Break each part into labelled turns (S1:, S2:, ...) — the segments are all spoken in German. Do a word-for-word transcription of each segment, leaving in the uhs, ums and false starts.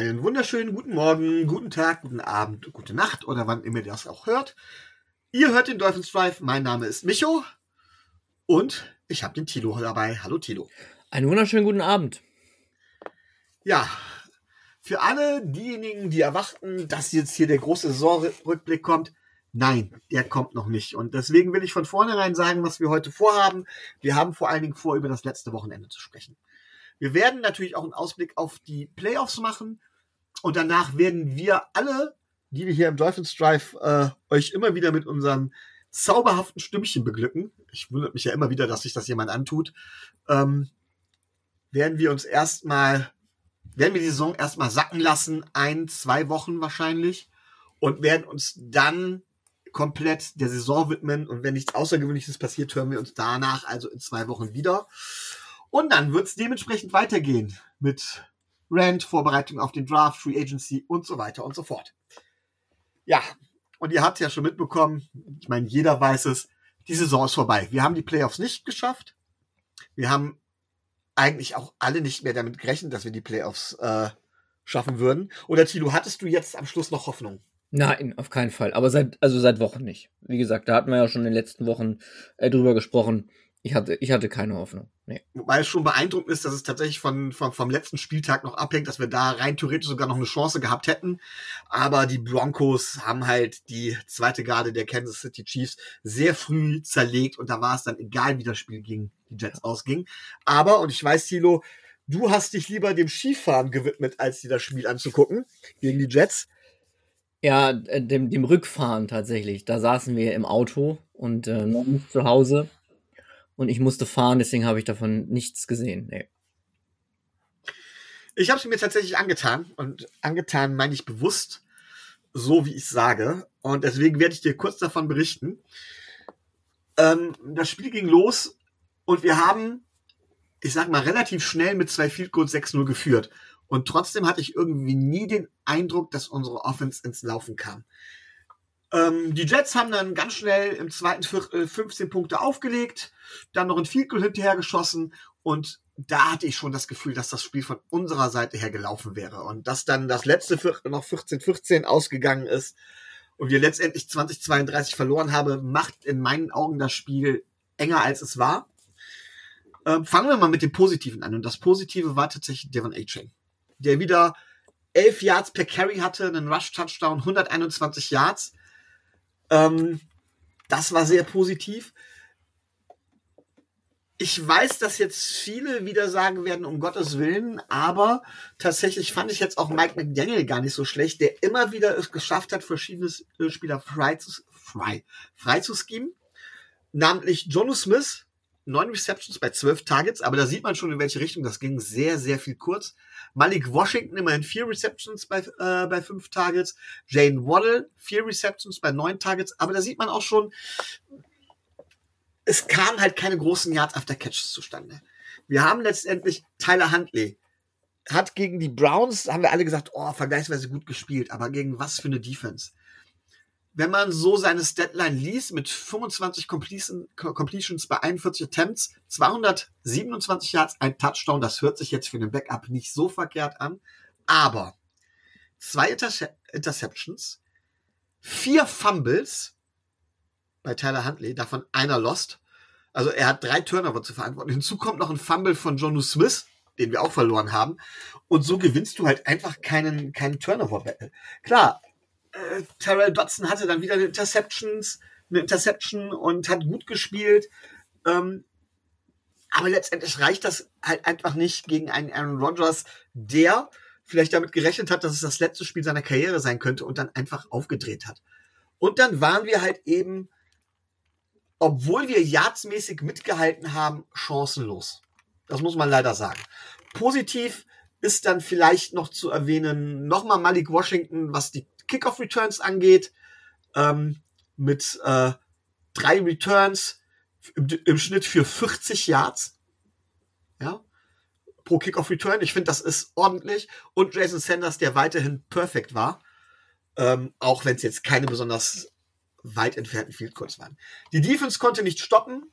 S1: Einen wunderschönen guten Morgen, guten Tag, guten Abend, gute Nacht oder wann immer ihr das auch hört. Ihr hört den Dolphins Drive, mein Name ist Micho und ich habe den Thilo dabei. Hallo Thilo.
S2: Einen wunderschönen guten Abend.
S1: Ja, für alle diejenigen, die erwarten, dass jetzt hier der große Saisonrückblick kommt, nein, der kommt noch nicht. Und deswegen will ich von vornherein sagen, was wir heute vorhaben. Wir haben vor allen Dingen vor, über das letzte Wochenende zu sprechen. Wir werden natürlich auch einen Ausblick auf die Playoffs machen und danach werden wir alle, die wir hier im Dolphins Drive äh, euch immer wieder mit unseren zauberhaften Stimmchen beglücken. Ich wundere mich ja immer wieder, dass sich das jemand antut. Ähm, werden wir uns erstmal, werden wir die Saison erstmal sacken lassen, ein, zwei Wochen wahrscheinlich, und werden uns dann komplett der Saison widmen. Und wenn nichts Außergewöhnliches passiert, hören wir uns danach, also in zwei Wochen wieder. Und dann wird es dementsprechend weitergehen mit Rant, Vorbereitung auf den Draft, Free Agency und so weiter und so fort. Ja, und ihr habt es ja schon mitbekommen, ich meine, jeder weiß es, die Saison ist vorbei. Wir haben die Playoffs nicht geschafft. Wir haben eigentlich auch alle nicht mehr damit gerechnet, dass wir die Playoffs äh, schaffen würden. Oder Thilo, hattest du jetzt am Schluss noch Hoffnung?
S2: Nein, auf keinen Fall. Aber seit, also seit Wochen nicht. Wie gesagt, da hatten wir ja schon in den letzten Wochen äh, drüber gesprochen. Ich hatte, ich hatte keine Hoffnung. Nee.
S1: Wobei es schon beeindruckend ist, dass es tatsächlich von, von, vom letzten Spieltag noch abhängt, dass wir da rein theoretisch sogar noch eine Chance gehabt hätten. Aber die Broncos haben halt die zweite Garde der Kansas City Chiefs sehr früh zerlegt und da war es dann egal, wie das Spiel gegen die Jets ausging. Aber, und ich weiß, Thilo, du hast dich lieber dem Skifahren gewidmet, als dir das Spiel anzugucken gegen die Jets.
S2: Ja, dem, dem Rückfahren tatsächlich. Da saßen wir im Auto und äh, noch nicht zu Hause. Und ich musste fahren, deswegen habe ich davon nichts gesehen. Nee.
S1: Ich habe es mir tatsächlich angetan. Und angetan meine ich bewusst, so wie ich sage. Und deswegen werde ich dir kurz davon berichten. Ähm, das Spiel ging los und wir haben, ich sag mal, relativ schnell mit zwei Field Goals sechs null geführt. Und trotzdem hatte ich irgendwie nie den Eindruck, dass unsere Offense ins Laufen kam. Ähm, die Jets haben dann ganz schnell im zweiten Viertel fünfzehn Punkte aufgelegt, dann noch ein Field Goal hinterher geschossen und da hatte ich schon das Gefühl, dass das Spiel von unserer Seite her gelaufen wäre und dass dann das letzte Viertel noch vierzehn vierzehn ausgegangen ist und wir letztendlich zwanzig zweiunddreißig verloren haben, macht in meinen Augen das Spiel enger als es war. Ähm, fangen wir mal mit dem Positiven an und das Positive war tatsächlich De'Von Achane, der wieder elf Yards per Carry hatte, einen Rush-Touchdown, hunderteinundzwanzig Yards. Ähm, das war sehr positiv. Ich weiß, dass jetzt viele wieder sagen werden, um Gottes Willen, aber tatsächlich fand ich jetzt auch Mike McDaniel gar nicht so schlecht, der immer wieder es geschafft hat, verschiedene Spieler frei zu, frei, frei zu schemen. Namentlich Jonnu Smith, neun Receptions bei zwölf Targets, aber da sieht man schon, in welche Richtung das ging. Sehr, sehr viel kurz. Malik Washington immerhin vier Receptions bei, äh, bei fünf Targets. Jane Waddle, vier Receptions bei neun Targets. Aber da sieht man auch schon, es kamen halt keine großen Yards after Catches zustande. Wir haben letztendlich Tyler Huntley. Hat gegen die Browns, haben wir alle gesagt, oh, vergleichsweise gut gespielt. Aber gegen was für eine Defense? Wenn man so seine Statline liest, mit fünfundzwanzig Completion, Completions bei einundvierzig Attempts, zweihundertsiebenundzwanzig Yards, ein Touchdown, das hört sich jetzt für einen Backup nicht so verkehrt an, aber zwei Interce- Interceptions, vier Fumbles bei Tyler Huntley, davon einer lost, also er hat drei Turnover zu verantworten, hinzu kommt noch ein Fumble von Jonnu Smith, den wir auch verloren haben, und so gewinnst du halt einfach keinen, keinen Turnover-Battle. Klar, Äh, Terrell Dodson hatte dann wieder eine Interceptions, eine Interception und hat gut gespielt. Ähm, aber letztendlich reicht das halt einfach nicht gegen einen Aaron Rodgers, der vielleicht damit gerechnet hat, dass es das letzte Spiel seiner Karriere sein könnte und dann einfach aufgedreht hat. Und dann waren wir halt eben, obwohl wir yardsmäßig mitgehalten haben, chancenlos. Das muss man leider sagen. Positiv ist dann vielleicht noch zu erwähnen, nochmal Malik Washington, was die Kickoff-Returns angeht, ähm, mit äh, drei Returns im, im Schnitt für vierzig Yards, ja, pro Kickoff-Return. Ich finde, das ist ordentlich. Und Jason Sanders, der weiterhin perfekt war, ähm, auch wenn es jetzt keine besonders weit entfernten Field Goals waren. Die Defense konnte nicht stoppen,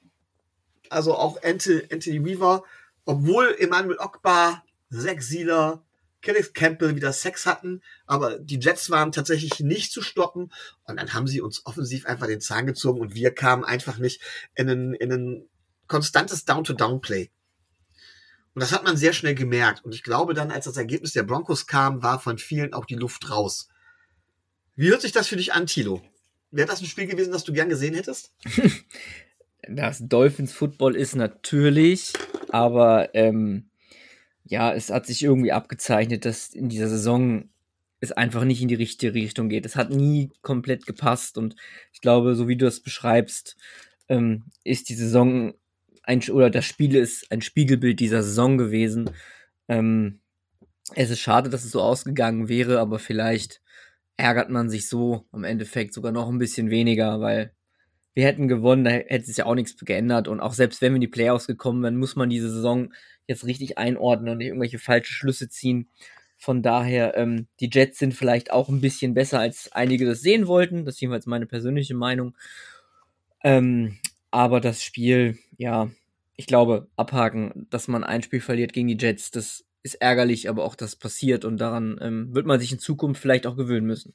S1: also auch Anthony, Anthony Weaver, obwohl Emmanuel Ogbah, Zach Sieler, Calais Campbell wieder Sex hatten, aber die Jets waren tatsächlich nicht zu stoppen und dann haben sie uns offensiv einfach den Zahn gezogen und wir kamen einfach nicht in ein, in ein konstantes Down-to-Down-Play. Und das hat man sehr schnell gemerkt und ich glaube dann, als das Ergebnis der Broncos kam, war von vielen auch die Luft raus. Wie hört sich das für dich an, Thilo? Wäre das ein Spiel gewesen, das du gern gesehen hättest?
S2: Das Dolphins Football ist natürlich, aber ähm, ja, es hat sich irgendwie abgezeichnet, dass in dieser Saison es einfach nicht in die richtige Richtung geht. Es hat nie komplett gepasst und ich glaube, so wie du das beschreibst, ähm, ist die Saison ein, oder das Spiel ist ein Spiegelbild dieser Saison gewesen. Ähm, es ist schade, dass es so ausgegangen wäre, aber vielleicht ärgert man sich so am Endeffekt sogar noch ein bisschen weniger, weil wir hätten gewonnen, da hätte sich ja auch nichts geändert und auch selbst wenn wir in die Playoffs gekommen wären, muss man diese Saison jetzt richtig einordnen und nicht irgendwelche falsche Schlüsse ziehen. Von daher, ähm, die Jets sind vielleicht auch ein bisschen besser, als einige das sehen wollten. Das ist jedenfalls meine persönliche Meinung. Ähm, aber das Spiel, ja, ich glaube, abhaken, dass man ein Spiel verliert gegen die Jets, das ist ärgerlich, aber auch das passiert und daran ähm, wird man sich in Zukunft vielleicht auch gewöhnen müssen.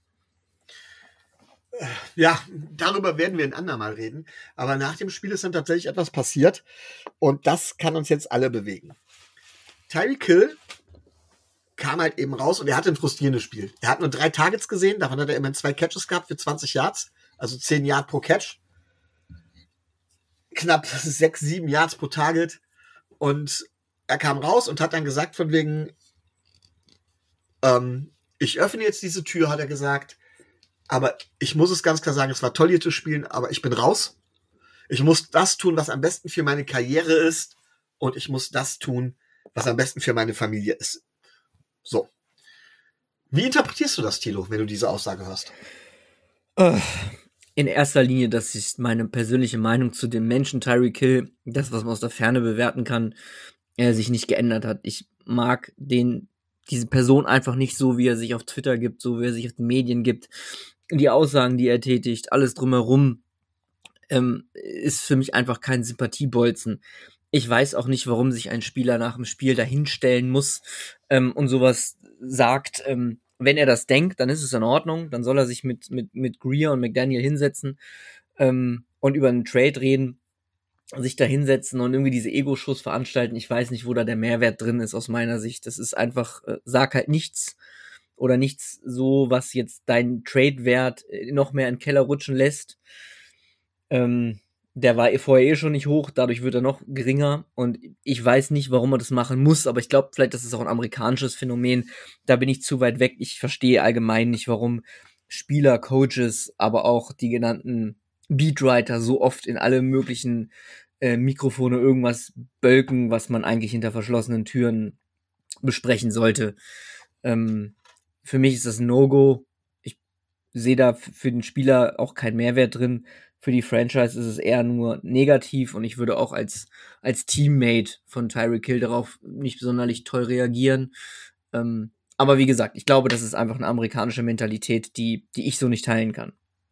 S1: Ja, darüber werden wir ein andermal reden. Aber nach dem Spiel ist dann tatsächlich etwas passiert. Und das kann uns jetzt alle bewegen. Tyreek Hill kam halt eben raus und er hatte ein frustrierendes Spiel. Er hat nur drei Targets gesehen. Davon hat er immerhin zwei Catches gehabt für zwanzig Yards. Also zehn Yards pro Catch. Knapp sechs, sieben Yards pro Target. Und er kam raus und hat dann gesagt von wegen, ähm, ich öffne jetzt diese Tür, hat er gesagt. Aber ich muss es ganz klar sagen, es war toll hier zu spielen, aber ich bin raus. Ich muss das tun, was am besten für meine Karriere ist. Und ich muss das tun, was am besten für meine Familie ist. So. Wie interpretierst du das, Thilo, wenn du diese Aussage hörst?
S2: In erster Linie, das ist meine persönliche Meinung zu dem Menschen Tyreek Hill, das, was man aus der Ferne bewerten kann, er sich nicht geändert hat. Ich mag den, diese Person einfach nicht so, wie er sich auf Twitter gibt, so wie er sich auf den Medien gibt. Die Aussagen, die er tätigt, alles drumherum, ähm, ist für mich einfach kein Sympathiebolzen. Ich weiß auch nicht, warum sich ein Spieler nach dem Spiel dahinstellen muss ähm, und sowas sagt. Ähm, wenn er das denkt, dann ist es in Ordnung. Dann soll er sich mit, mit, mit Greer und McDaniel hinsetzen ähm, und über einen Trade reden, sich da hinsetzen und irgendwie diese Ego-Shows veranstalten. Ich weiß nicht, wo da der Mehrwert drin ist aus meiner Sicht. Das ist einfach, äh, sag halt nichts oder nichts so, was jetzt deinen Trade-Wert noch mehr in den Keller rutschen lässt. Ähm, der war vorher eh schon nicht hoch, dadurch wird er noch geringer und ich weiß nicht, warum man das machen muss, aber ich glaube vielleicht, das ist auch ein amerikanisches Phänomen, da bin ich zu weit weg. Ich verstehe allgemein nicht, warum Spieler, Coaches, aber auch die genannten Beatwriter so oft in alle möglichen äh, Mikrofone irgendwas bölken, was man eigentlich hinter verschlossenen Türen besprechen sollte. Ähm, für mich ist das ein No-Go. Ich sehe da f- für den Spieler auch keinen Mehrwert drin. Für die Franchise ist es eher nur negativ und ich würde auch als, als Teammate von Tyreek Hill darauf nicht sonderlich toll reagieren. Ähm, aber wie gesagt, ich glaube, das ist einfach eine amerikanische Mentalität, die, die ich so nicht teilen kann.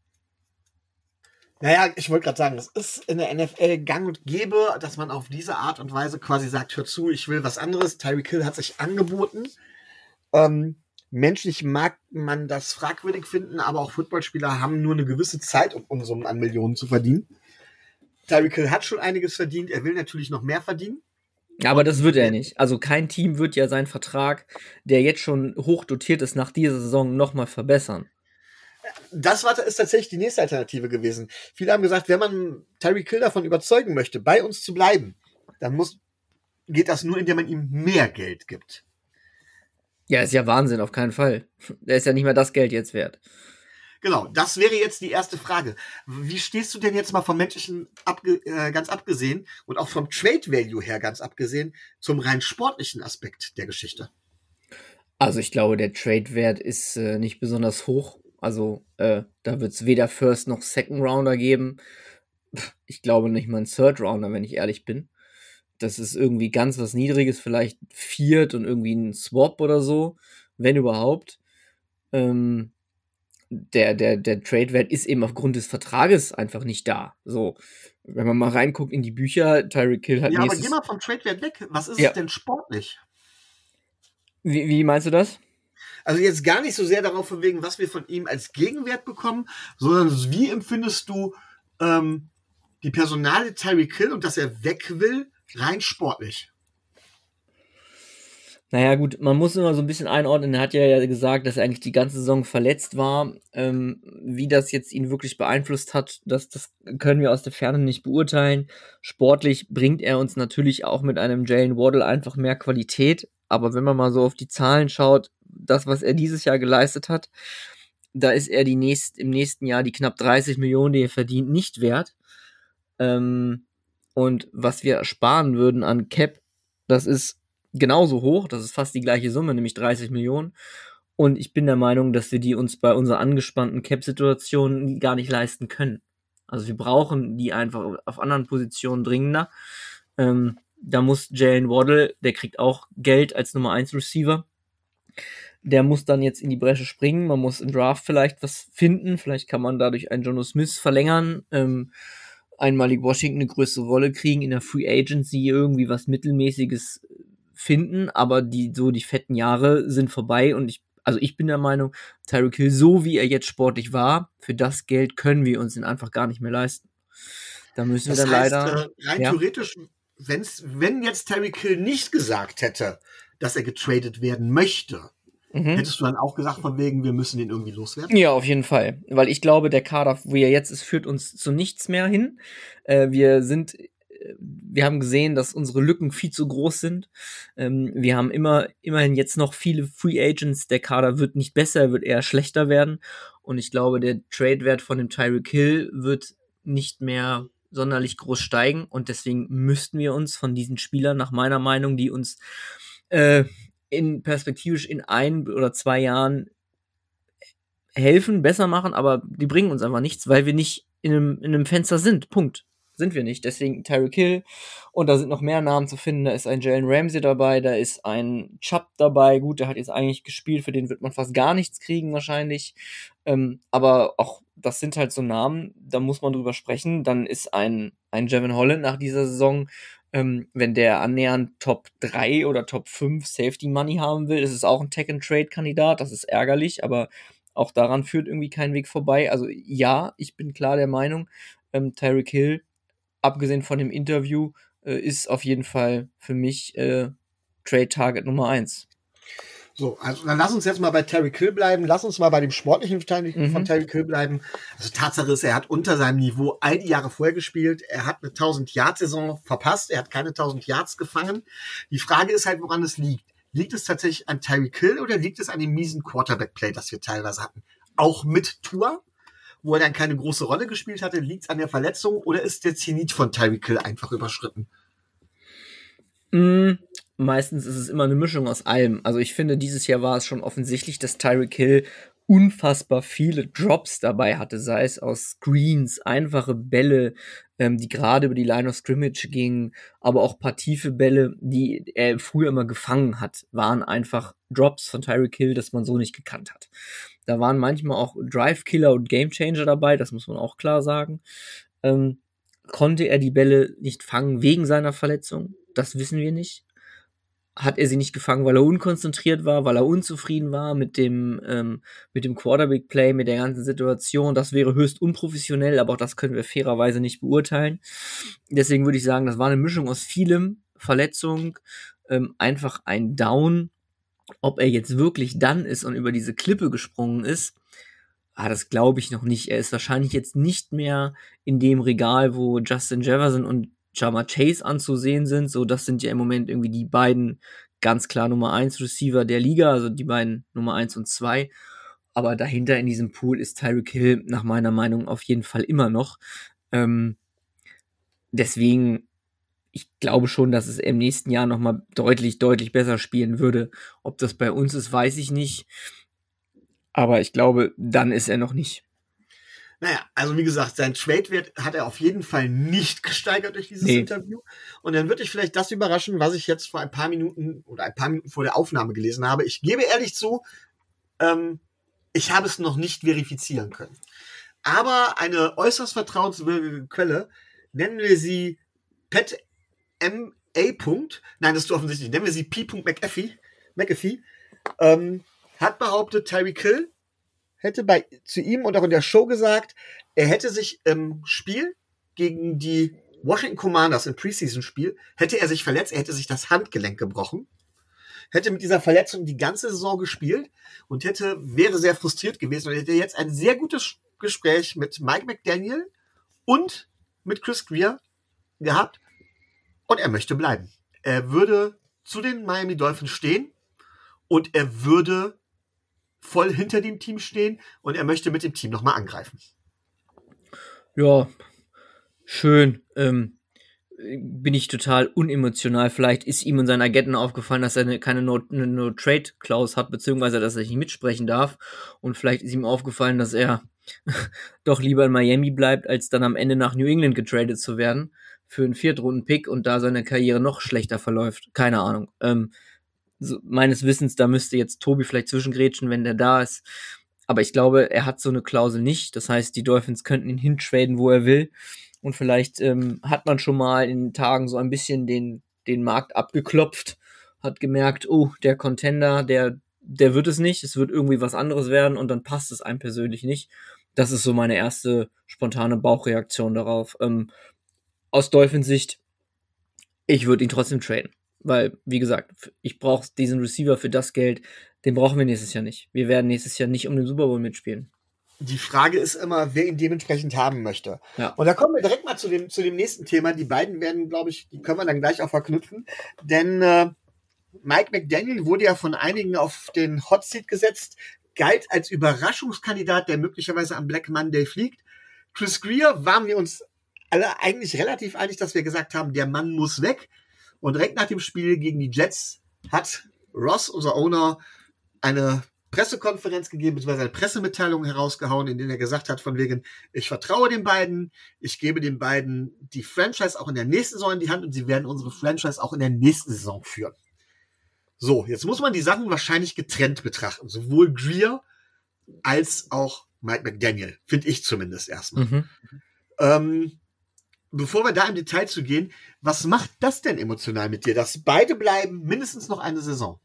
S1: Naja, ich wollte gerade sagen, es ist in der N F L gang und gäbe, dass man auf diese Art und Weise quasi sagt, hör zu, ich will was anderes. Tyreek Hill hat sich angeboten. Ähm, menschlich mag man das fragwürdig finden, aber auch Footballspieler haben nur eine gewisse Zeit, um Unsummen an Millionen zu verdienen. Tyreek Hill hat schon einiges verdient, er will natürlich noch mehr verdienen.
S2: Aber das wird er nicht. Also kein Team wird ja seinen Vertrag, der jetzt schon hoch dotiert ist, nach dieser Saison nochmal verbessern.
S1: Das war, ist tatsächlich die nächste Alternative gewesen. Viele haben gesagt, wenn man Tyreek Hill davon überzeugen möchte, bei uns zu bleiben, dann muss, geht das nur, indem man ihm mehr Geld gibt.
S2: Ja, ist ja Wahnsinn, auf keinen Fall. Der ist ja nicht mehr das Geld jetzt wert.
S1: Genau, das wäre jetzt die erste Frage. Wie stehst du denn jetzt mal vom menschlichen abge, äh, ganz abgesehen und auch vom Trade Value her ganz abgesehen zum rein sportlichen Aspekt der Geschichte?
S2: Also ich glaube, der Trade-Wert ist äh, nicht besonders hoch. Also äh, da wird es weder First noch Second Rounder geben. Ich glaube nicht mal einen Third Rounder, wenn ich ehrlich bin. Das ist irgendwie ganz was Niedriges, vielleicht Viert und irgendwie ein Swap oder so, wenn überhaupt. Ähm, der der, der Trade-Wert ist eben aufgrund des Vertrages einfach nicht da. So, wenn man mal reinguckt in die Bücher, Tyreek Hill hat
S1: Ja, aber
S2: nächstes...
S1: geh mal vom Trade-Wert weg. Was ist
S2: Ja.
S1: es denn sportlich?
S2: Wie, wie meinst du das?
S1: Also jetzt gar nicht so sehr darauf von wegen, was wir von ihm als Gegenwert bekommen, sondern wie empfindest du ähm, die Personalie Tyreek Hill und dass er weg will, rein sportlich?
S2: Naja, gut, man muss immer so ein bisschen einordnen. Er hat ja gesagt, dass er eigentlich die ganze Saison verletzt war. Ähm, wie das jetzt ihn wirklich beeinflusst hat, das, das können wir aus der Ferne nicht beurteilen. Sportlich bringt er uns natürlich auch mit einem Jalen Waddle einfach mehr Qualität. Aber wenn man mal so auf die Zahlen schaut, das, was er dieses Jahr geleistet hat, da ist er die nächst, im nächsten Jahr die knapp dreißig Millionen, die er verdient, nicht wert. Ähm, und was wir sparen würden an Cap, das ist genauso hoch, das ist fast die gleiche Summe, nämlich dreißig Millionen. Und ich bin der Meinung, dass wir die uns bei unserer angespannten Cap-Situation gar nicht leisten können. Also wir brauchen die einfach auf anderen Positionen dringender. Ähm, da muss Jalen Waddle, der kriegt auch Geld als Nummer eins Receiver. Der muss dann jetzt in die Bresche springen. Man muss im Draft vielleicht was finden. Vielleicht kann man dadurch einen Jono Smith verlängern. Ähm, einmalig Washington eine größere Rolle kriegen in der Free Agency, irgendwie was Mittelmäßiges finden, aber die so die fetten Jahre sind vorbei und ich, also ich bin der Meinung, Tyreek Hill, so wie er jetzt sportlich war, für das Geld können wir uns ihn einfach gar nicht mehr leisten. Da müssen
S1: Das
S2: wir dann
S1: heißt,
S2: leider.
S1: Äh, rein
S2: ja.
S1: theoretisch, wenn's, wenn jetzt Tyreek Hill nicht gesagt hätte, dass er getradet werden möchte, mhm. hättest du dann auch gesagt, von wegen, wir müssen den irgendwie loswerden?
S2: Ja, auf jeden Fall. Weil ich glaube, der Kader, wie er jetzt ist, führt uns zu nichts mehr hin. Äh, wir sind wir haben gesehen, dass unsere Lücken viel zu groß sind. Ähm, wir haben immer, immerhin jetzt noch viele Free Agents. Der Kader wird nicht besser, er wird eher schlechter werden. Und ich glaube, der Trade-Wert von dem Tyreek Hill wird nicht mehr sonderlich groß steigen. Und deswegen müssten wir uns von diesen Spielern, nach meiner Meinung, die uns äh, in perspektivisch in ein oder zwei Jahren helfen, besser machen, aber die bringen uns einfach nichts, weil wir nicht in einem, in einem Fenster sind. Punkt. Sind wir nicht. Deswegen Tyreek Hill. Und da sind noch mehr Namen zu finden. Da ist ein Jalen Ramsey dabei, da ist ein Chubb dabei. Gut, der hat jetzt eigentlich gespielt, für den wird man fast gar nichts kriegen wahrscheinlich. Ähm, aber auch das sind halt so Namen, da muss man drüber sprechen. Dann ist ein, ein Javon Holland nach dieser Saison, ähm, wenn der annähernd Top drei oder Top fünf Safety Money haben will, ist es auch ein Tech-and-Trade-Kandidat. Das ist ärgerlich, aber auch daran führt irgendwie kein Weg vorbei. Also ja, ich bin klar der Meinung, ähm, Tyreek Hill, abgesehen von dem Interview, äh, ist auf jeden Fall für mich äh, Trade-Target Nummer eins.
S1: So, also dann lass uns jetzt mal bei Tyreek Hill bleiben. Lass uns mal bei dem sportlichen Teil mhm. von Tyreek Hill bleiben. Also Tatsache ist, er hat unter seinem Niveau all die Jahre vorher gespielt. Er hat eine tausend-Yard-Saison verpasst. Er hat keine tausend Yards gefangen. Die Frage ist halt, woran es liegt. Liegt es tatsächlich an Tyreek Hill oder liegt es an dem miesen Quarterback-Play, das wir teilweise hatten? Auch mit Tua, wo er dann keine große Rolle gespielt hatte, liegt es an der Verletzung oder ist der Zenit von Tyreek Hill einfach überschritten?
S2: Mm, meistens ist es immer eine Mischung aus allem. Also ich finde, dieses Jahr war es schon offensichtlich, dass Tyreek Hill unfassbar viele Drops dabei hatte, sei es aus Screens, einfache Bälle, ähm, die gerade über die Line of Scrimmage gingen, aber auch paar tiefe Bälle, die er früher immer gefangen hat, waren einfach Drops von Tyreek Hill, das man so nicht gekannt hat. Da waren manchmal auch Drive-Killer und Game-Changer dabei, das muss man auch klar sagen. Ähm, konnte er die Bälle nicht fangen wegen seiner Verletzung? Das wissen wir nicht. Hat er sie nicht gefangen, weil er unkonzentriert war, weil er unzufrieden war mit dem, ähm, mit dem Quarterback-Play, mit der ganzen Situation? Das wäre höchst unprofessionell, aber auch das können wir fairerweise nicht beurteilen. Deswegen würde ich sagen, das war eine Mischung aus vielem. Verletzung, ähm, einfach ein Down. Ob er jetzt wirklich dann ist und über diese Klippe gesprungen ist, ah, das glaube ich noch nicht. Er ist wahrscheinlich jetzt nicht mehr in dem Regal, wo Justin Jefferson und Ja'Marr Chase anzusehen sind. So, das sind ja im Moment irgendwie die beiden ganz klar Nummer eins Receiver der Liga, also die beiden Nummer eins und zwei. Aber dahinter in diesem Pool ist Tyreek Hill nach meiner Meinung auf jeden Fall immer noch. Ähm, deswegen, ich glaube schon, dass es im nächsten Jahr nochmal deutlich, deutlich besser spielen würde. Ob das bei uns ist, weiß ich nicht. Aber ich glaube, dann ist er noch nicht.
S1: Naja, also wie gesagt, sein Trade-Wert hat er auf jeden Fall nicht gesteigert durch dieses nee. Interview. Und dann würde ich vielleicht das überraschen, was ich jetzt vor ein paar Minuten oder ein paar Minuten vor der Aufnahme gelesen habe. Ich gebe ehrlich zu, ähm, ich habe es noch nicht verifizieren können. Aber eine äußerst vertrauenswürdige Quelle, nennen wir sie Pat M A. Nein, das ist offensichtlich. Nennen wir sie P. McAfee. McAfee, ähm, hat behauptet, Tyreek Hill hätte bei, zu ihm und auch in der Show gesagt, er hätte sich im Spiel gegen die Washington Commanders im Preseason-Spiel, hätte er sich verletzt, er hätte sich das Handgelenk gebrochen, hätte mit dieser Verletzung die ganze Saison gespielt und hätte, wäre sehr frustriert gewesen und hätte jetzt ein sehr gutes Gespräch mit Mike McDaniel und mit Chris Grier gehabt und er möchte bleiben. Er würde zu den Miami Dolphins stehen und er würde voll hinter dem Team stehen und er möchte mit dem Team nochmal angreifen.
S2: Ja, schön. Ähm, bin ich total unemotional. Vielleicht ist ihm und seinen Agenten aufgefallen, dass er eine, keine No-Trade-Clause hat, beziehungsweise dass er nicht mitsprechen darf. Und vielleicht ist ihm aufgefallen, dass er doch lieber in Miami bleibt, als dann am Ende nach New England getradet zu werden für einen Viertrunden-Pick und da seine Karriere noch schlechter verläuft. Keine Ahnung. Ähm, so, meines Wissens, da müsste jetzt Tobi vielleicht zwischengrätschen, wenn der da ist. Aber ich glaube, er hat so eine Klausel nicht. Das heißt, die Dolphins könnten ihn hintraden, wo er will. Und vielleicht ähm, hat man schon mal in den Tagen so ein bisschen den, den Markt abgeklopft, hat gemerkt, oh, der Contender, der, der wird es nicht, es wird irgendwie was anderes werden und dann passt es einem persönlich nicht. Das ist so meine erste spontane Bauchreaktion darauf. Ähm, aus Dolphins Sicht, ich würde ihn trotzdem traden. Weil, wie gesagt, ich brauche diesen Receiver für das Geld, den brauchen wir nächstes Jahr nicht. Wir werden nächstes Jahr nicht um den Super Bowl mitspielen.
S1: Die Frage ist immer, wer ihn dementsprechend haben möchte.
S2: Ja.
S1: Und da kommen wir direkt mal zu dem, zu dem nächsten Thema. Die beiden werden, glaube ich, die können wir dann gleich auch verknüpfen. Denn äh, Mike McDaniel wurde ja von einigen auf den Hot Seat gesetzt, galt als Überraschungskandidat, der möglicherweise am Black Monday fliegt. Chris Grier waren wir uns alle eigentlich relativ einig, dass wir gesagt haben, der Mann muss weg. Und direkt nach dem Spiel gegen die Jets hat Ross, unser Owner, eine Pressekonferenz gegeben, beziehungsweise eine Pressemitteilung herausgehauen, in der er gesagt hat, von wegen, ich vertraue den beiden, ich gebe den beiden die Franchise auch in der nächsten Saison in die Hand und sie werden unsere Franchise auch in der nächsten Saison führen. So, jetzt muss man die Sachen wahrscheinlich getrennt betrachten, sowohl Grier als auch Mike McDaniel, finde ich zumindest erstmal. Mhm. Ähm, bevor wir da im Detail zu gehen, was macht das denn emotional mit dir, dass beide bleiben mindestens noch eine Saison?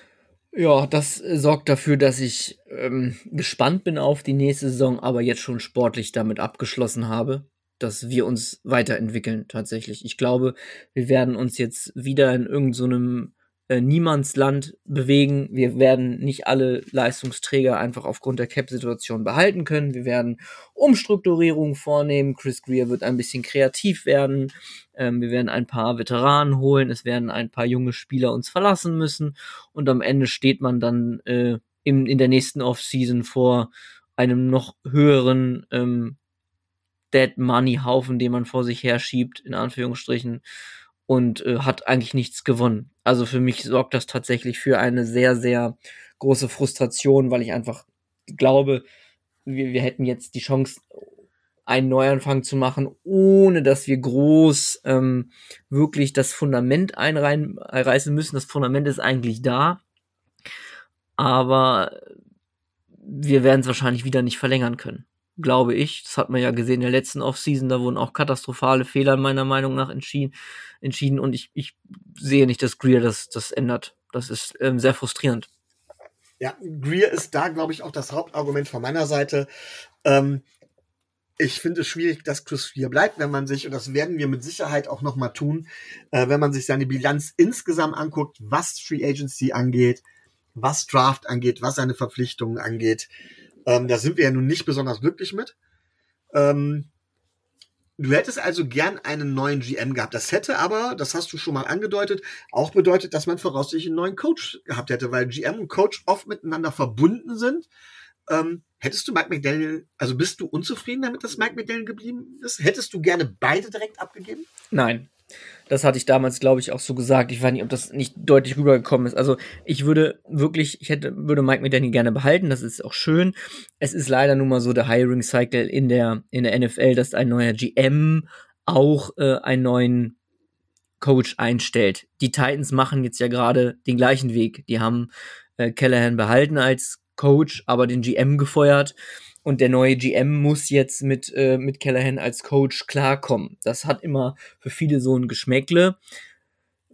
S2: Ja, das äh, sorgt dafür, dass ich ähm, gespannt bin auf die nächste Saison, aber jetzt schon sportlich damit abgeschlossen habe, dass wir uns weiterentwickeln tatsächlich. Ich glaube, wir werden uns jetzt wieder in irgendeinem so äh, Niemandsland bewegen. Wir werden nicht alle Leistungsträger einfach aufgrund der Cap-Situation behalten können. Wir werden Umstrukturierungen vornehmen. Chris Grier wird ein bisschen kreativ werden. Ähm, wir werden ein paar Veteranen holen. Es werden ein paar junge Spieler uns verlassen müssen. Und am Ende steht man dann äh, in, in der nächsten Offseason vor einem noch höheren ähm, Dead-Money-Haufen, den man vor sich herschiebt, in Anführungsstrichen, und äh, hat eigentlich nichts gewonnen. Also für mich sorgt das tatsächlich für eine sehr, sehr große Frustration, weil ich einfach glaube, wir, wir hätten jetzt die Chance, einen Neuanfang zu machen, ohne dass wir groß ähm, wirklich das Fundament einreißen müssen. Das Fundament ist eigentlich da, aber wir werden es wahrscheinlich wieder nicht verlängern können, glaube ich. Das hat man ja gesehen in der letzten Offseason, da wurden auch katastrophale Fehler meiner Meinung nach entschieden, entschieden und ich, ich sehe nicht, dass Grier das, das ändert. Das ist ähm, sehr frustrierend.
S1: Ja, Grier ist da, glaube ich, auch das Hauptargument von meiner Seite. Ähm, ich finde es schwierig, dass Chris Grier bleibt, wenn man sich, und das werden wir mit Sicherheit auch nochmal tun, äh, wenn man sich seine Bilanz insgesamt anguckt, was Free Agency angeht, was Draft angeht, was seine Verpflichtungen angeht. Ähm, da sind wir ja nun nicht besonders glücklich mit. Ähm, du hättest also gern einen neuen G M gehabt. Das hätte aber, das hast du schon mal angedeutet, auch bedeutet, dass man voraussichtlich einen neuen Coach gehabt hätte, weil G M und Coach oft miteinander verbunden sind. Ähm, hättest du Mike McDaniel, also bist du unzufrieden damit, dass Mike McDaniel geblieben ist? Hättest du gerne beide direkt abgegeben?
S2: Nein. Das hatte ich damals, glaube ich, auch so gesagt. Ich weiß nicht, ob das nicht deutlich rübergekommen ist. Also ich würde wirklich, ich hätte, würde Mike McDaniel gerne behalten. Das ist auch schön. Es ist leider nun mal so der Hiring Cycle in der in der N F L, dass ein neuer G M auch äh, einen neuen Coach einstellt. Die Titans machen jetzt ja gerade den gleichen Weg. Die haben äh, Callahan behalten als Coach, aber den G M gefeuert. Und der neue G M muss jetzt mit, äh, mit Callahan als Coach klarkommen. Das hat immer für viele so ein Geschmäckle.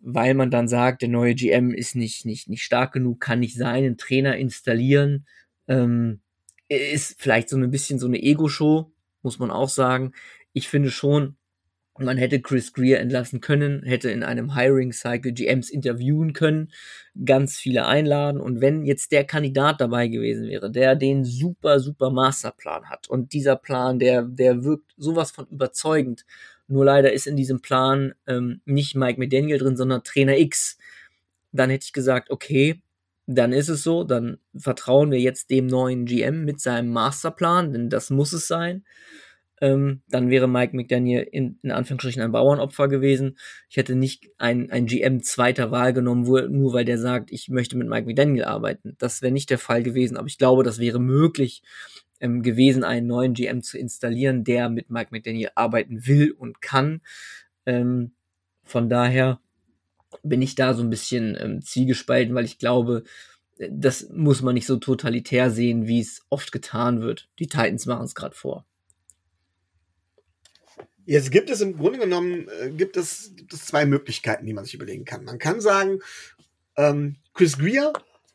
S2: weil man dann sagt, der neue G M ist nicht, nicht, nicht stark genug, kann nicht seinen Trainer installieren. Ähm, ist vielleicht so ein bisschen so eine Ego-Show, muss man auch sagen. Ich finde schon, man hätte Chris Grier entlassen können, hätte in einem Hiring-Cycle G Ms interviewen können, ganz viele einladen. Und wenn jetzt der Kandidat dabei gewesen wäre, der den super, super Masterplan hat und dieser Plan, der, der wirkt sowas von überzeugend, nur leider ist in diesem Plan ähm, nicht Mike McDaniel drin, sondern Trainer X, dann hätte ich gesagt, okay, dann ist es so, dann vertrauen wir jetzt dem neuen G M mit seinem Masterplan, denn das muss es sein. Ähm, dann wäre Mike McDaniel in, in Anführungsstrichen ein Bauernopfer gewesen. Ich hätte nicht ein, ein G M zweiter Wahl genommen, wo, nur weil der sagt, ich möchte mit Mike McDaniel arbeiten. Das wäre nicht der Fall gewesen, aber ich glaube, das wäre möglich ähm, gewesen, einen neuen G M zu installieren, der mit Mike McDaniel arbeiten will und kann. Ähm, von daher bin ich da so ein bisschen ähm, zwiegespalten, weil ich glaube, das muss man nicht so totalitär sehen, wie es oft getan wird. Die Titans machen es gerade vor.
S1: Jetzt gibt es im Grunde genommen äh, gibt es, gibt es zwei Möglichkeiten, die man sich überlegen kann. Man kann sagen, ähm, Chris Grier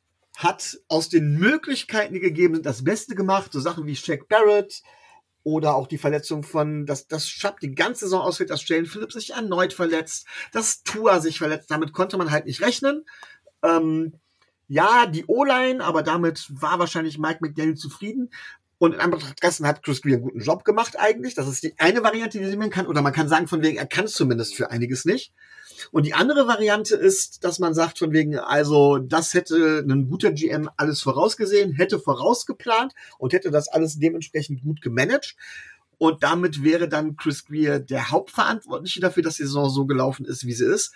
S1: hat aus den Möglichkeiten, die gegeben sind, das Beste gemacht. So Sachen wie Shaq Barrett oder auch die Verletzung von, dass das Schapp die ganze Saison ausfällt, dass Jalen Phillips sich erneut verletzt, dass Tua sich verletzt. Damit konnte man halt nicht rechnen. Ähm, ja, die O-Line, aber damit war wahrscheinlich Mike McDaniel zufrieden. Und in Anbetracht dessen hat Chris Grier einen guten Job gemacht eigentlich. Das ist die eine Variante, die man kann. Oder man kann sagen, von wegen, er kann es zumindest für einiges nicht. Und die andere Variante ist, dass man sagt, von wegen, also das hätte ein guter G M alles vorausgesehen, hätte vorausgeplant und hätte das alles dementsprechend gut gemanagt. Und damit wäre dann Chris Grier der Hauptverantwortliche dafür, dass die Saison so gelaufen ist, wie sie ist.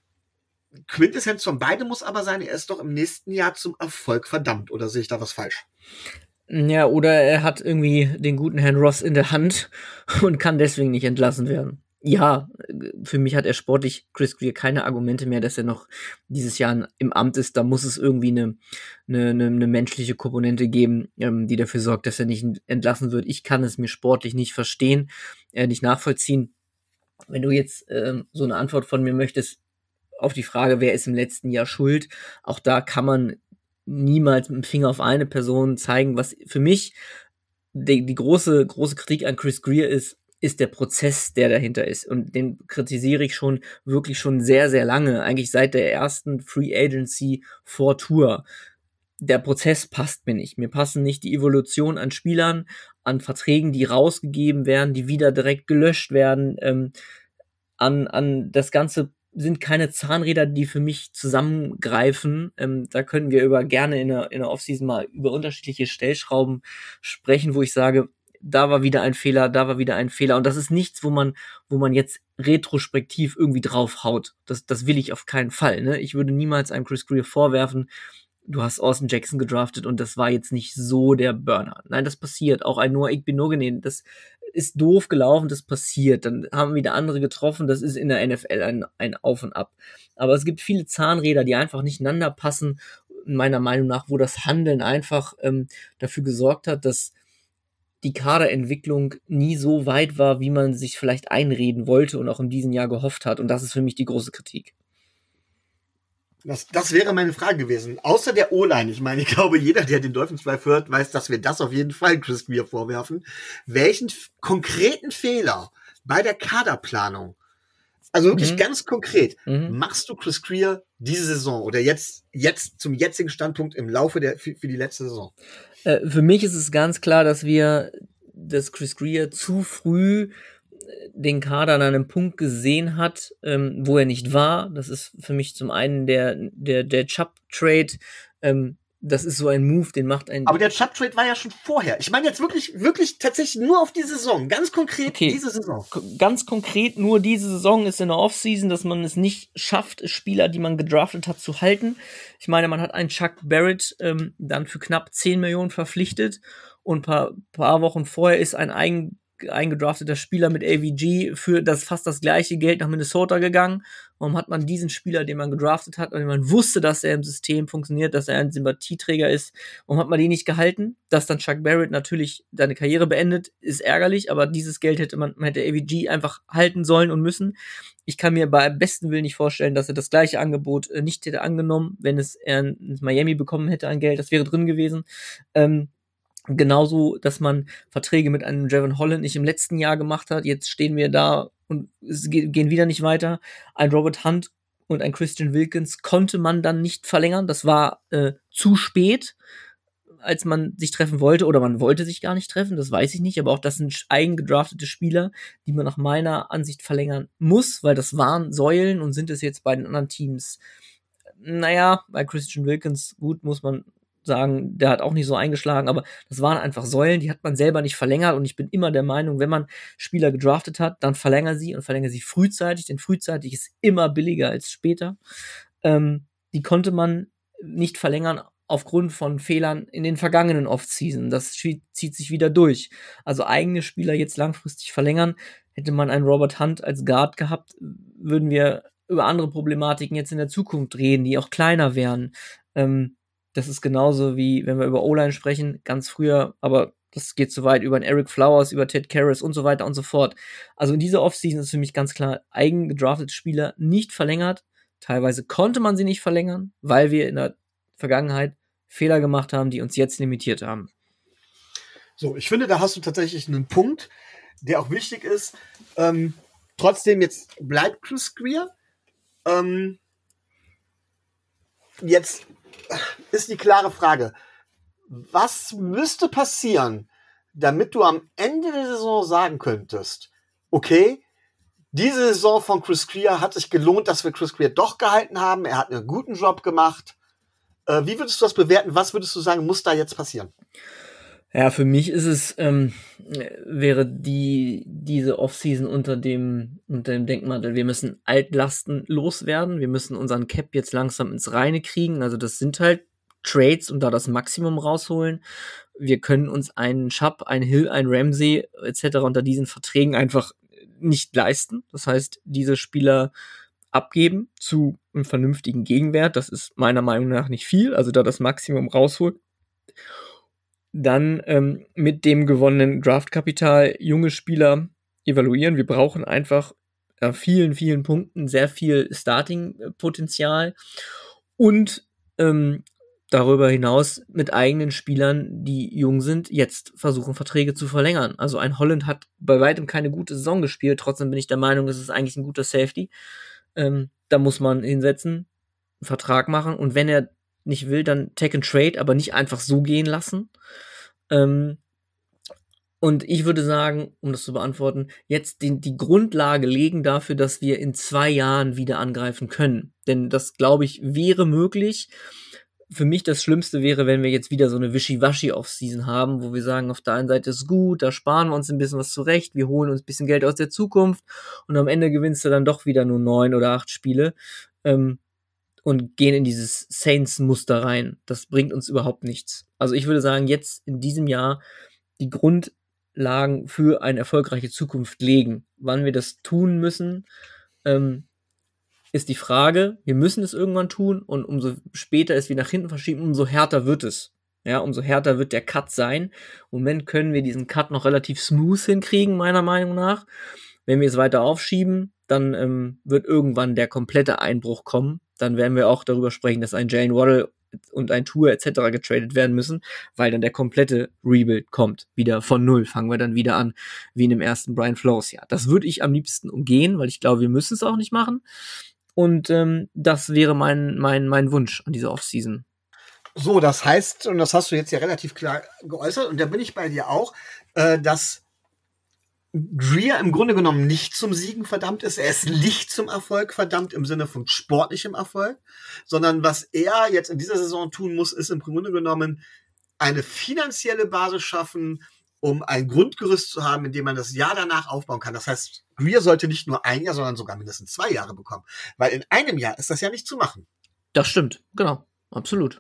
S1: Quintessenz von beide muss aber sein, er ist doch im nächsten Jahr zum Erfolg verdammt. Oder sehe ich da was falsch?
S2: Ja, oder er hat irgendwie den guten Herrn Ross in der Hand und kann deswegen nicht entlassen werden. Ja, für mich hat er sportlich Chris Grier keine Argumente mehr, dass er noch dieses Jahr im Amt ist. Da muss es irgendwie eine, eine, eine menschliche Komponente geben, ähm, die dafür sorgt, dass er nicht entlassen wird. Ich kann es mir sportlich nicht verstehen, äh, nicht nachvollziehen. Wenn du jetzt ähm, so eine Antwort von mir möchtest auf die Frage, wer ist im letzten Jahr schuld, auch da kann man niemals mit dem Finger auf eine Person zeigen. Was für mich die, die große, große Kritik an Chris Grier ist, ist der Prozess, der dahinter ist. Und den kritisiere ich schon wirklich schon sehr, sehr lange. Eigentlich seit der ersten Free Agency vor Tour. Der Prozess passt mir nicht. Mir passen nicht die Evolution an Spielern, an Verträgen, die rausgegeben werden, die wieder direkt gelöscht werden. Ähm, an, an das ganze sind keine Zahnräder, die für mich zusammengreifen. Ähm, da können wir über gerne in der, in der Offseason mal über unterschiedliche Stellschrauben sprechen, wo ich sage, da war wieder ein Fehler, da war wieder ein Fehler. Und das ist nichts, wo man, wo man jetzt retrospektiv irgendwie draufhaut. Das, das will ich auf keinen Fall. Ne? Ich würde niemals einem Chris Grier vorwerfen, du hast Austin Jackson gedraftet und das war jetzt nicht so der Burner. Nein, das passiert. Auch ein Noah Igbinoghene, das ist doof gelaufen, das passiert. Dann haben wieder andere getroffen, das ist in der N F L ein, ein Auf und Ab. Aber es gibt viele Zahnräder, die einfach nicht ineinander passen, meiner Meinung nach, wo das Handeln einfach ähm, dafür gesorgt hat, dass die Kaderentwicklung nie so weit war, wie man sich vielleicht einreden wollte und auch in diesem Jahr gehofft hat. Und das ist für mich die große Kritik.
S1: Das, das wäre meine Frage gewesen. Außer der O-Line. Ich meine, ich glaube, jeder, der den Dolphins Drive hört, weiß, dass wir das auf jeden Fall Chris Grier vorwerfen. Welchen f- konkreten Fehler bei der Kaderplanung, also wirklich
S2: Mhm.
S1: ganz konkret,
S2: Mhm.
S1: machst du Chris Grier diese Saison oder jetzt, jetzt zum jetzigen Standpunkt im Laufe der, für, für die letzte Saison?
S2: Äh, für mich ist es ganz klar, dass wir, dass Chris Grier zu früh den Kader an einem Punkt gesehen hat, ähm, wo er nicht war. Das ist für mich zum einen der, der, der Chubb-Trade. Ähm, das ist so ein Move, den macht ein...
S1: Aber der Chubb-Trade war ja schon vorher. Ich meine jetzt wirklich, wirklich tatsächlich nur auf die Saison. Ganz konkret
S2: Okay.
S1: diese Saison.
S2: K- Ganz konkret nur diese Saison ist in der Offseason, dass man es nicht schafft, Spieler, die man gedraftet hat, zu halten. Ich meine, man hat einen Chuck Barrett ähm, dann für knapp zehn Millionen verpflichtet und paar, paar Wochen vorher ist ein eigen eingedrafteter Spieler mit A V G für das fast das gleiche Geld nach Minnesota gegangen? Warum hat man diesen Spieler, den man gedraftet hat, und man wusste, dass er im System funktioniert, dass er ein Sympathieträger ist, warum hat man den nicht gehalten? Dass dann Chuck Barrett natürlich seine Karriere beendet, ist ärgerlich, aber dieses Geld hätte man, man hätte A V G einfach halten sollen und müssen. Ich kann mir bei besten Willen nicht vorstellen, dass er das gleiche Angebot äh, nicht hätte angenommen, wenn es er in Miami bekommen hätte an Geld. Das wäre drin gewesen. Ähm, genauso, dass man Verträge mit einem Javon Holland nicht im letzten Jahr gemacht hat. Jetzt stehen wir da und es gehen wieder nicht weiter. Ein Robert Hunt und ein Christian Wilkins konnte man dann nicht verlängern. Das war äh, zu spät, als man sich treffen wollte, oder man wollte sich gar nicht treffen, das weiß ich nicht, aber auch das sind eigengedraftete Spieler, die man nach meiner Ansicht verlängern muss, weil das waren Säulen und sind es jetzt bei den anderen Teams. Naja, bei Christian Wilkins, gut, muss man sagen, der hat auch nicht so eingeschlagen, aber das waren einfach Säulen, die hat man selber nicht verlängert, und ich bin immer der Meinung, wenn man Spieler gedraftet hat, dann verlängern sie und verlängern sie frühzeitig, denn frühzeitig ist immer billiger als später. Ähm, die konnte man nicht verlängern aufgrund von Fehlern in den vergangenen Off-Season. Das zieht sich wieder durch. Also eigene Spieler jetzt langfristig verlängern, hätte man einen Robert Hunt als Guard gehabt, würden wir über andere Problematiken jetzt in der Zukunft reden, die auch kleiner wären. Ähm, Das ist genauso wie, wenn wir über O-Line sprechen, ganz früher, aber das geht so weit über einen Eric Flowers, über Ted Karras und so weiter und so fort. Also in dieser Offseason ist für mich ganz klar, eigen gedraftete Spieler nicht verlängert. Teilweise konnte man sie nicht verlängern, weil wir in der Vergangenheit Fehler gemacht haben, die uns jetzt limitiert haben.
S1: So, ich finde, da hast du tatsächlich einen Punkt, der auch wichtig ist. Ähm, trotzdem, jetzt bleibt Chris Grier. Ähm, jetzt ist die klare Frage, was müsste passieren, damit du am Ende der Saison sagen könntest, okay, diese Saison von Chris Grier hat sich gelohnt, dass wir Chris Grier doch gehalten haben, er hat einen guten Job gemacht. Äh, wie würdest du das bewerten? Was würdest du sagen, muss da jetzt passieren?
S2: Ja, für mich ist es, ähm, wäre die, diese Offseason unter dem, unter dem Denkmantel, wir müssen Altlasten loswerden, wir müssen unseren Cap jetzt langsam ins Reine kriegen, also das sind halt Trades und da das Maximum rausholen. Wir können uns einen Schapp, einen Hill, einen Ramsey et cetera unter diesen Verträgen einfach nicht leisten. Das heißt, diese Spieler abgeben zu einem vernünftigen Gegenwert, das ist meiner Meinung nach nicht viel, also da das Maximum rausholen. Dann ähm, mit dem gewonnenen Draftkapital junge Spieler evaluieren. Wir brauchen einfach äh, vielen, vielen Punkten sehr viel Starting-Potenzial und ähm, darüber hinaus mit eigenen Spielern, die jung sind, jetzt versuchen, Verträge zu verlängern. Also ein Holland hat bei weitem keine gute Saison gespielt, trotzdem bin ich der Meinung, es ist eigentlich ein guter Safety. Ähm, da muss man hinsetzen, einen Vertrag machen, und wenn er nicht will, dann Take and Trade, aber nicht einfach so gehen lassen. Ähm, und ich würde sagen, um das zu beantworten, jetzt die, die Grundlage legen dafür, dass wir in zwei Jahren wieder angreifen können. Denn das, glaube ich, wäre möglich. Für mich das Schlimmste wäre, wenn wir jetzt wieder so eine Wischiwaschi-Off-Season haben, wo wir sagen, auf der einen Seite ist gut, da sparen wir uns ein bisschen was zurecht, wir holen uns ein bisschen Geld aus der Zukunft und am Ende gewinnst du dann doch wieder nur neun oder acht Spiele. Ähm, und gehen in dieses Saints-Muster rein. Das bringt uns überhaupt nichts. Also ich würde sagen, jetzt in diesem Jahr die Grundlagen für eine erfolgreiche Zukunft legen. Wann wir das tun müssen, ähm, ist die Frage. Wir müssen es irgendwann tun, und umso später es wir nach hinten verschieben, umso härter wird es. Ja, umso härter wird der Cut sein. Im Moment können wir diesen Cut noch relativ smooth hinkriegen, meiner Meinung nach. Wenn wir es weiter aufschieben, dann ähm, wird irgendwann der komplette Einbruch kommen. Dann werden wir auch darüber sprechen, dass ein Jalen Waddle und ein Tour et cetera getradet werden müssen, weil dann der komplette Rebuild kommt. Wieder von Null fangen wir dann wieder an, wie in dem ersten Brian Flores Jahr. Das würde ich am liebsten umgehen, weil ich glaube, wir müssen es auch nicht machen. Und ähm, das wäre mein, mein, mein Wunsch an dieser Offseason.
S1: So, das heißt, und das hast du jetzt ja relativ klar geäußert, und da bin ich bei dir auch, äh, dass Grier im Grunde genommen nicht zum Siegen verdammt ist. Er ist nicht zum Erfolg verdammt im Sinne von sportlichem Erfolg, sondern was er jetzt in dieser Saison tun muss, ist im Grunde genommen eine finanzielle Basis schaffen, um ein Grundgerüst zu haben, in dem man das Jahr danach aufbauen kann. Das heißt, Grier sollte nicht nur ein Jahr, sondern sogar mindestens zwei Jahre bekommen. Weil in einem Jahr ist das ja nicht zu machen.
S2: Das stimmt, genau, absolut.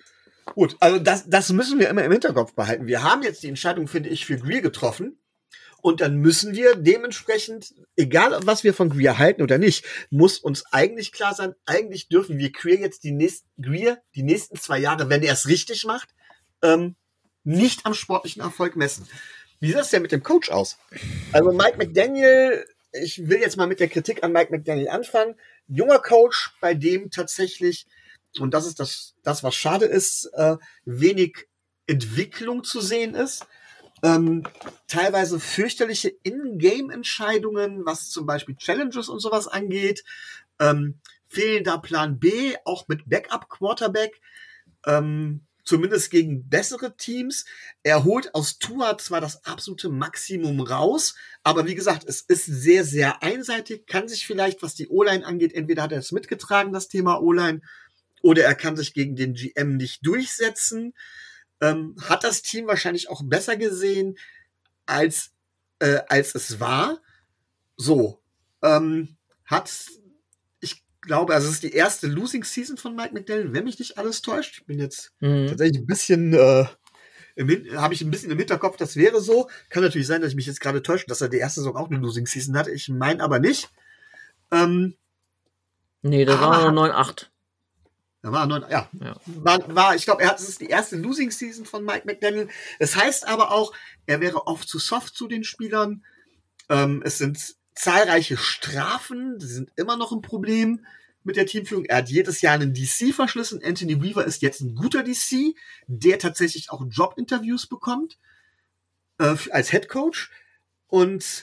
S1: Gut, also das, das müssen wir immer im Hinterkopf behalten. Wir haben jetzt die Entscheidung, finde ich, für Grier getroffen. Und dann müssen wir dementsprechend, egal was wir von Greer halten oder nicht, muss uns eigentlich klar sein, eigentlich dürfen wir Greer jetzt die nächsten, Greer die nächsten zwei Jahre, wenn er es richtig macht, ähm, nicht am sportlichen Erfolg messen. Wie sieht das denn mit dem Coach aus? Also Mike McDaniel, ich will jetzt mal mit der Kritik an Mike McDaniel anfangen. Junger Coach, bei dem tatsächlich, und das ist das, das was schade ist, äh, wenig Entwicklung zu sehen ist. Ähm, teilweise fürchterliche In-Game-Entscheidungen, was zum Beispiel Challenges und sowas angeht. Ähm, fehlender Plan B, auch mit Backup-Quarterback. Ähm, zumindest gegen bessere Teams. Er holt aus Tua zwar das absolute Maximum raus, aber wie gesagt, es ist sehr, sehr einseitig, kann sich vielleicht, was die O-Line angeht, entweder hat er es mitgetragen, das Thema O-Line, oder er kann sich gegen den G M nicht durchsetzen. Ähm, hat das Team wahrscheinlich auch besser gesehen, als, äh, als es war. So, ähm, hat, ich glaube, also es ist die erste Losing Season von Mike McDaniel, wenn mich nicht alles täuscht. Ich bin jetzt mhm. tatsächlich ein bisschen, äh, habe ich ein bisschen im Hinterkopf, das wäre so. Kann natürlich sein, dass ich mich jetzt gerade täusche, dass er die erste Saison auch eine Losing Season hatte. Ich meine aber nicht. Ähm,
S2: nee, da war er neun acht.
S1: Da war er neun, ja. ja. War, war, ich glaube, er hat, es ist die erste Losing Season von Mike McDaniel. Es heißt aber auch, er wäre oft zu soft zu den Spielern. Ähm, es sind zahlreiche Strafen, die sind immer noch ein Problem mit der Teamführung. Er hat jedes Jahr einen D C verschlissen. Anthony Weaver ist jetzt ein guter D C, der tatsächlich auch Jobinterviews bekommt äh, als Head Coach. Und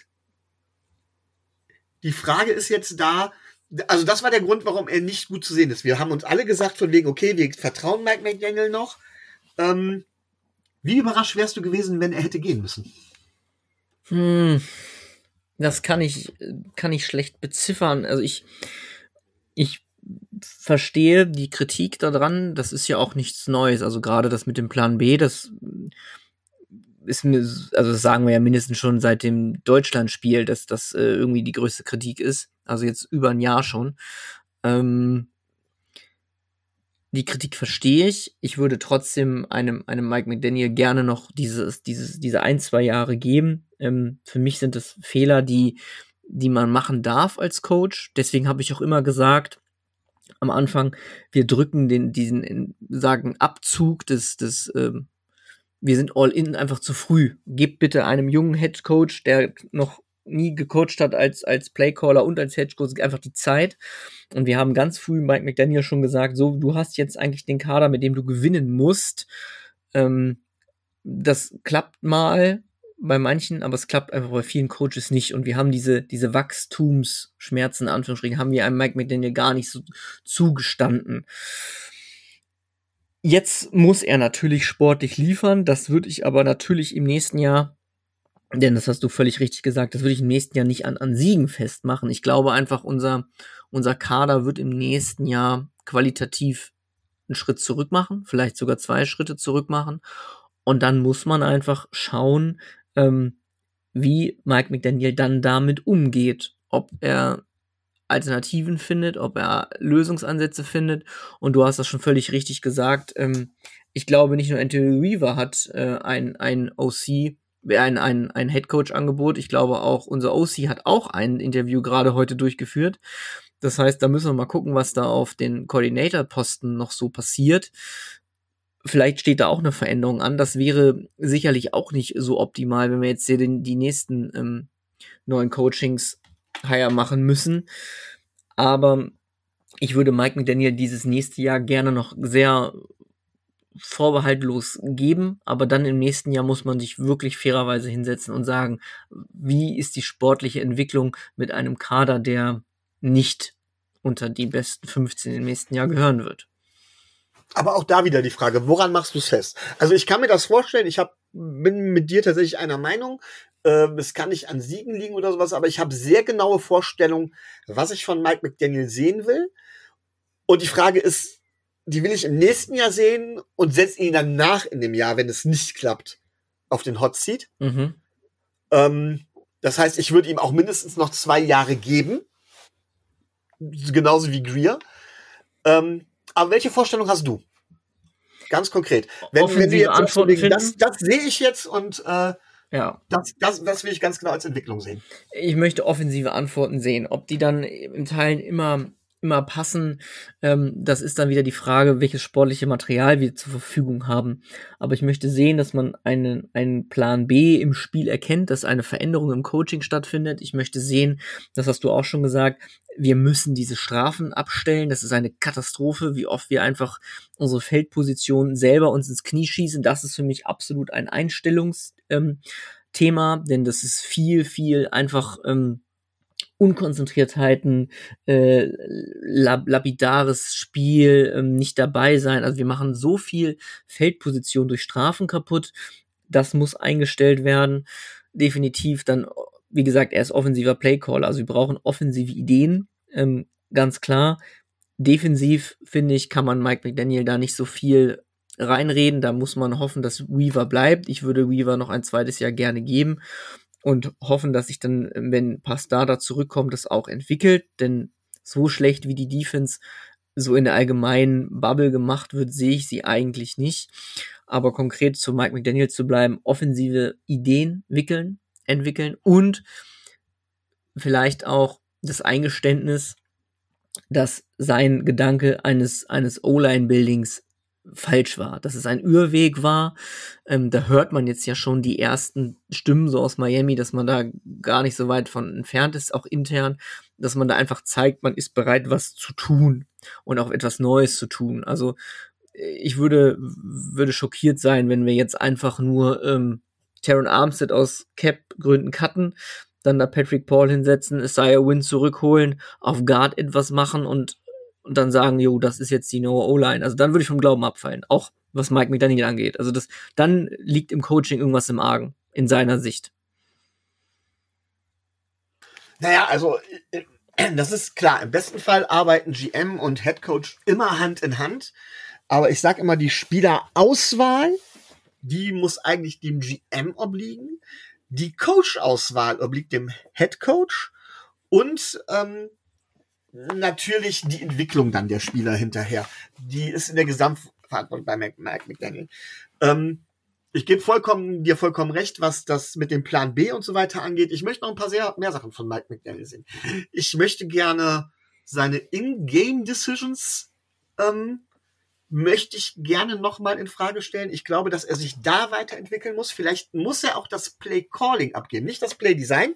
S1: die Frage ist jetzt da, also das war der Grund, warum er nicht gut zu sehen ist. Wir haben uns alle gesagt von wegen, okay, wir vertrauen Mike McDaniel noch. Ähm, wie überrascht wärst du gewesen, wenn er hätte gehen müssen?
S2: Hm, das kann ich, kann ich schlecht beziffern. Also ich, ich verstehe die Kritik daran. Das ist ja auch nichts Neues. Also gerade das mit dem Plan B, das ist mir, also das sagen wir ja mindestens schon seit dem Deutschlandspiel, dass das äh, irgendwie die größte Kritik ist. Also jetzt über ein Jahr schon. Ähm, die Kritik verstehe ich. Ich würde trotzdem einem, einem Mike McDaniel gerne noch dieses, dieses, diese ein, zwei Jahre geben. Ähm, für mich sind das Fehler, die, die man machen darf als Coach. Deswegen habe ich auch immer gesagt, am Anfang, wir drücken den, diesen, sagen, Abzug des, des, ähm, wir sind all in einfach zu früh. Gebt bitte einem jungen Headcoach, der noch nie gecoacht hat als, als Playcaller und als Headcoach, einfach die Zeit. Und wir haben ganz früh Mike McDaniel schon gesagt, so, du hast jetzt eigentlich den Kader, mit dem du gewinnen musst. Ähm, das klappt mal bei manchen, aber es klappt einfach bei vielen Coaches nicht. Und wir haben diese, diese Wachstumsschmerzen, in Anführungsstrichen, haben wir einem Mike McDaniel gar nicht so zugestanden. Jetzt muss er natürlich sportlich liefern. Das würde ich aber natürlich im nächsten Jahr, denn das hast du völlig richtig gesagt, das würde ich im nächsten Jahr nicht an, an Siegen festmachen. Ich glaube einfach, unser, unser Kader wird im nächsten Jahr qualitativ einen Schritt zurück machen, vielleicht sogar zwei Schritte zurück machen. Und dann muss man einfach schauen, ähm, wie Mike McDaniel dann damit umgeht. Ob er Alternativen findet, ob er Lösungsansätze findet. Und du hast das schon völlig richtig gesagt. Ähm, ich glaube, nicht nur Anthony Weaver hat äh, ein, ein O C, ein, ein, ein Headcoach-Angebot. Ich glaube auch, unser O C hat auch ein Interview gerade heute durchgeführt. Das heißt, da müssen wir mal gucken, was da auf den Coordinator-Posten noch so passiert. Vielleicht steht da auch eine Veränderung an. Das wäre sicherlich auch nicht so optimal, wenn wir jetzt hier den, die nächsten ähm, neuen Coachings hire machen müssen. Aber ich würde Mike McDaniel dieses nächste Jahr gerne noch sehr vorbehaltlos geben, aber dann im nächsten Jahr muss man sich wirklich fairerweise hinsetzen und sagen, wie ist die sportliche Entwicklung mit einem Kader, der nicht unter die besten fünfzehn im nächsten Jahr gehören wird.
S1: Aber auch da wieder die Frage, woran machst du es fest? Also ich kann mir das vorstellen, ich hab, bin mit dir tatsächlich einer Meinung, äh, es kann nicht an Siegen liegen oder sowas, aber ich habe sehr genaue Vorstellungen, was ich von Mike McDaniel sehen will. Und die Frage ist, die will ich im nächsten Jahr sehen und setze ihn dann nach in dem Jahr, wenn es nicht klappt, auf den Hot Seat. Mhm. Ähm, das heißt, ich würde ihm auch mindestens noch zwei Jahre geben. Genauso wie Greer. Ähm, aber welche Vorstellung hast du? Ganz konkret. Wenn, wenn du jetzt sagst, das, das sehe ich jetzt und äh,
S2: Ja.
S1: Das, das, das will ich ganz genau als Entwicklung sehen.
S2: Ich möchte offensive Antworten sehen. Ob die dann im Teilen immer, immer passen, ähm, das ist dann wieder die Frage, welches sportliche Material wir zur Verfügung haben. Aber ich möchte sehen, dass man einen, einen Plan B im Spiel erkennt, dass eine Veränderung im Coaching stattfindet. Ich möchte sehen, das hast du auch schon gesagt, wir müssen diese Strafen abstellen. Das ist eine Katastrophe, wie oft wir einfach unsere Feldposition selber uns ins Knie schießen. Das ist für mich absolut ein Einstellungs- ähm, Thema, denn das ist viel, viel einfach ähm, Unkonzentriertheiten, äh, lab- lapidares Spiel, ähm, nicht dabei sein. Also wir machen so viel Feldposition durch Strafen kaputt. Das muss eingestellt werden. Definitiv dann, wie gesagt, er ist offensiver Playcaller. Also wir brauchen offensive Ideen, ähm, ganz klar. Defensiv, finde ich, kann man Mike McDaniel da nicht so viel reinreden. Da muss man hoffen, dass Weaver bleibt. Ich würde Weaver noch ein zweites Jahr gerne geben und hoffen, dass sich dann, wenn Pastada zurückkommt, das auch entwickelt. Denn so schlecht wie die Defense so in der allgemeinen Bubble gemacht wird, sehe ich sie eigentlich nicht. Aber konkret zu Mike McDaniel zu bleiben, offensive Ideen wickeln, entwickeln und vielleicht auch das Eingeständnis, dass sein Gedanke eines, eines O-Line-Buildings falsch war, dass es ein Irrweg war. Ähm, da hört man jetzt ja schon die ersten Stimmen so aus Miami, dass man da gar nicht so weit von entfernt ist, auch intern, dass man da einfach zeigt, man ist bereit, was zu tun und auch etwas Neues zu tun. Also ich würde, würde schockiert sein, wenn wir jetzt einfach nur ähm, Teron Armstead aus Cap-Gründen cutten, dann da Patrick Paul hinsetzen, Isaiah Wynn zurückholen, auf Guard etwas machen und, und dann sagen, jo, das ist jetzt die neue O-Line. Also dann würde ich vom Glauben abfallen, auch was Mike McDaniel angeht. Also das, dann liegt im Coaching irgendwas im Argen, in seiner Sicht.
S1: Naja, also das ist klar. Im besten Fall arbeiten G M und Head Coach immer Hand in Hand. Aber ich sag immer, die Spielerauswahl, die muss eigentlich dem G M obliegen. Die Coach-Auswahl obliegt dem Head Coach und ähm, natürlich die Entwicklung dann der Spieler hinterher. Die ist in der Gesamtverantwortung bei Mike McDaniel. Ähm, ich gebe vollkommen, dir vollkommen recht, was das mit dem Plan B und so weiter angeht. Ich möchte noch ein paar sehr, mehr Sachen von Mike McDaniel sehen. Ich möchte gerne seine In-Game-Decisions ähm, möchte ich gerne nochmal in Frage stellen. Ich glaube, dass er sich da weiterentwickeln muss. Vielleicht muss er auch das Play-Calling abgeben. Nicht das Play-Design,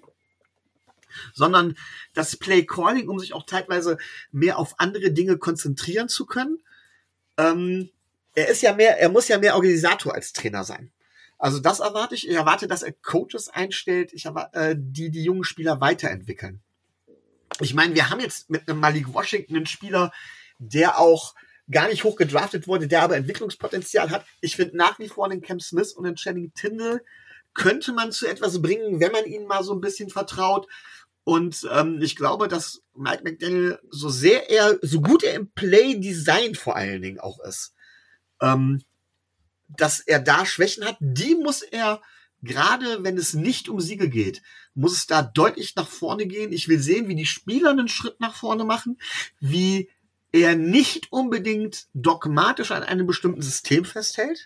S1: sondern das Play-Calling, um sich auch teilweise mehr auf andere Dinge konzentrieren zu können. Ähm, er ist ja mehr, er muss ja mehr Organisator als Trainer sein. Also das erwarte ich. Ich erwarte, dass er Coaches einstellt, ich erwarte, äh, die die jungen Spieler weiterentwickeln. Ich meine, wir haben jetzt mit einem Malik Washington einen Spieler, der auch gar nicht hoch gedraftet wurde, der aber Entwicklungspotenzial hat. Ich finde nach wie vor den Cam Smith und den Channing Tindall könnte man zu etwas bringen, wenn man ihnen mal so ein bisschen vertraut. Und ähm, ich glaube, dass Mike McDaniel, so sehr er, so gut er im Play-Design vor allen Dingen auch ist, ähm, dass er da Schwächen hat, die muss er, gerade wenn es nicht um Siege geht, muss es da deutlich nach vorne gehen. Ich will sehen, wie die Spieler einen Schritt nach vorne machen, wie er nicht unbedingt dogmatisch an einem bestimmten System festhält.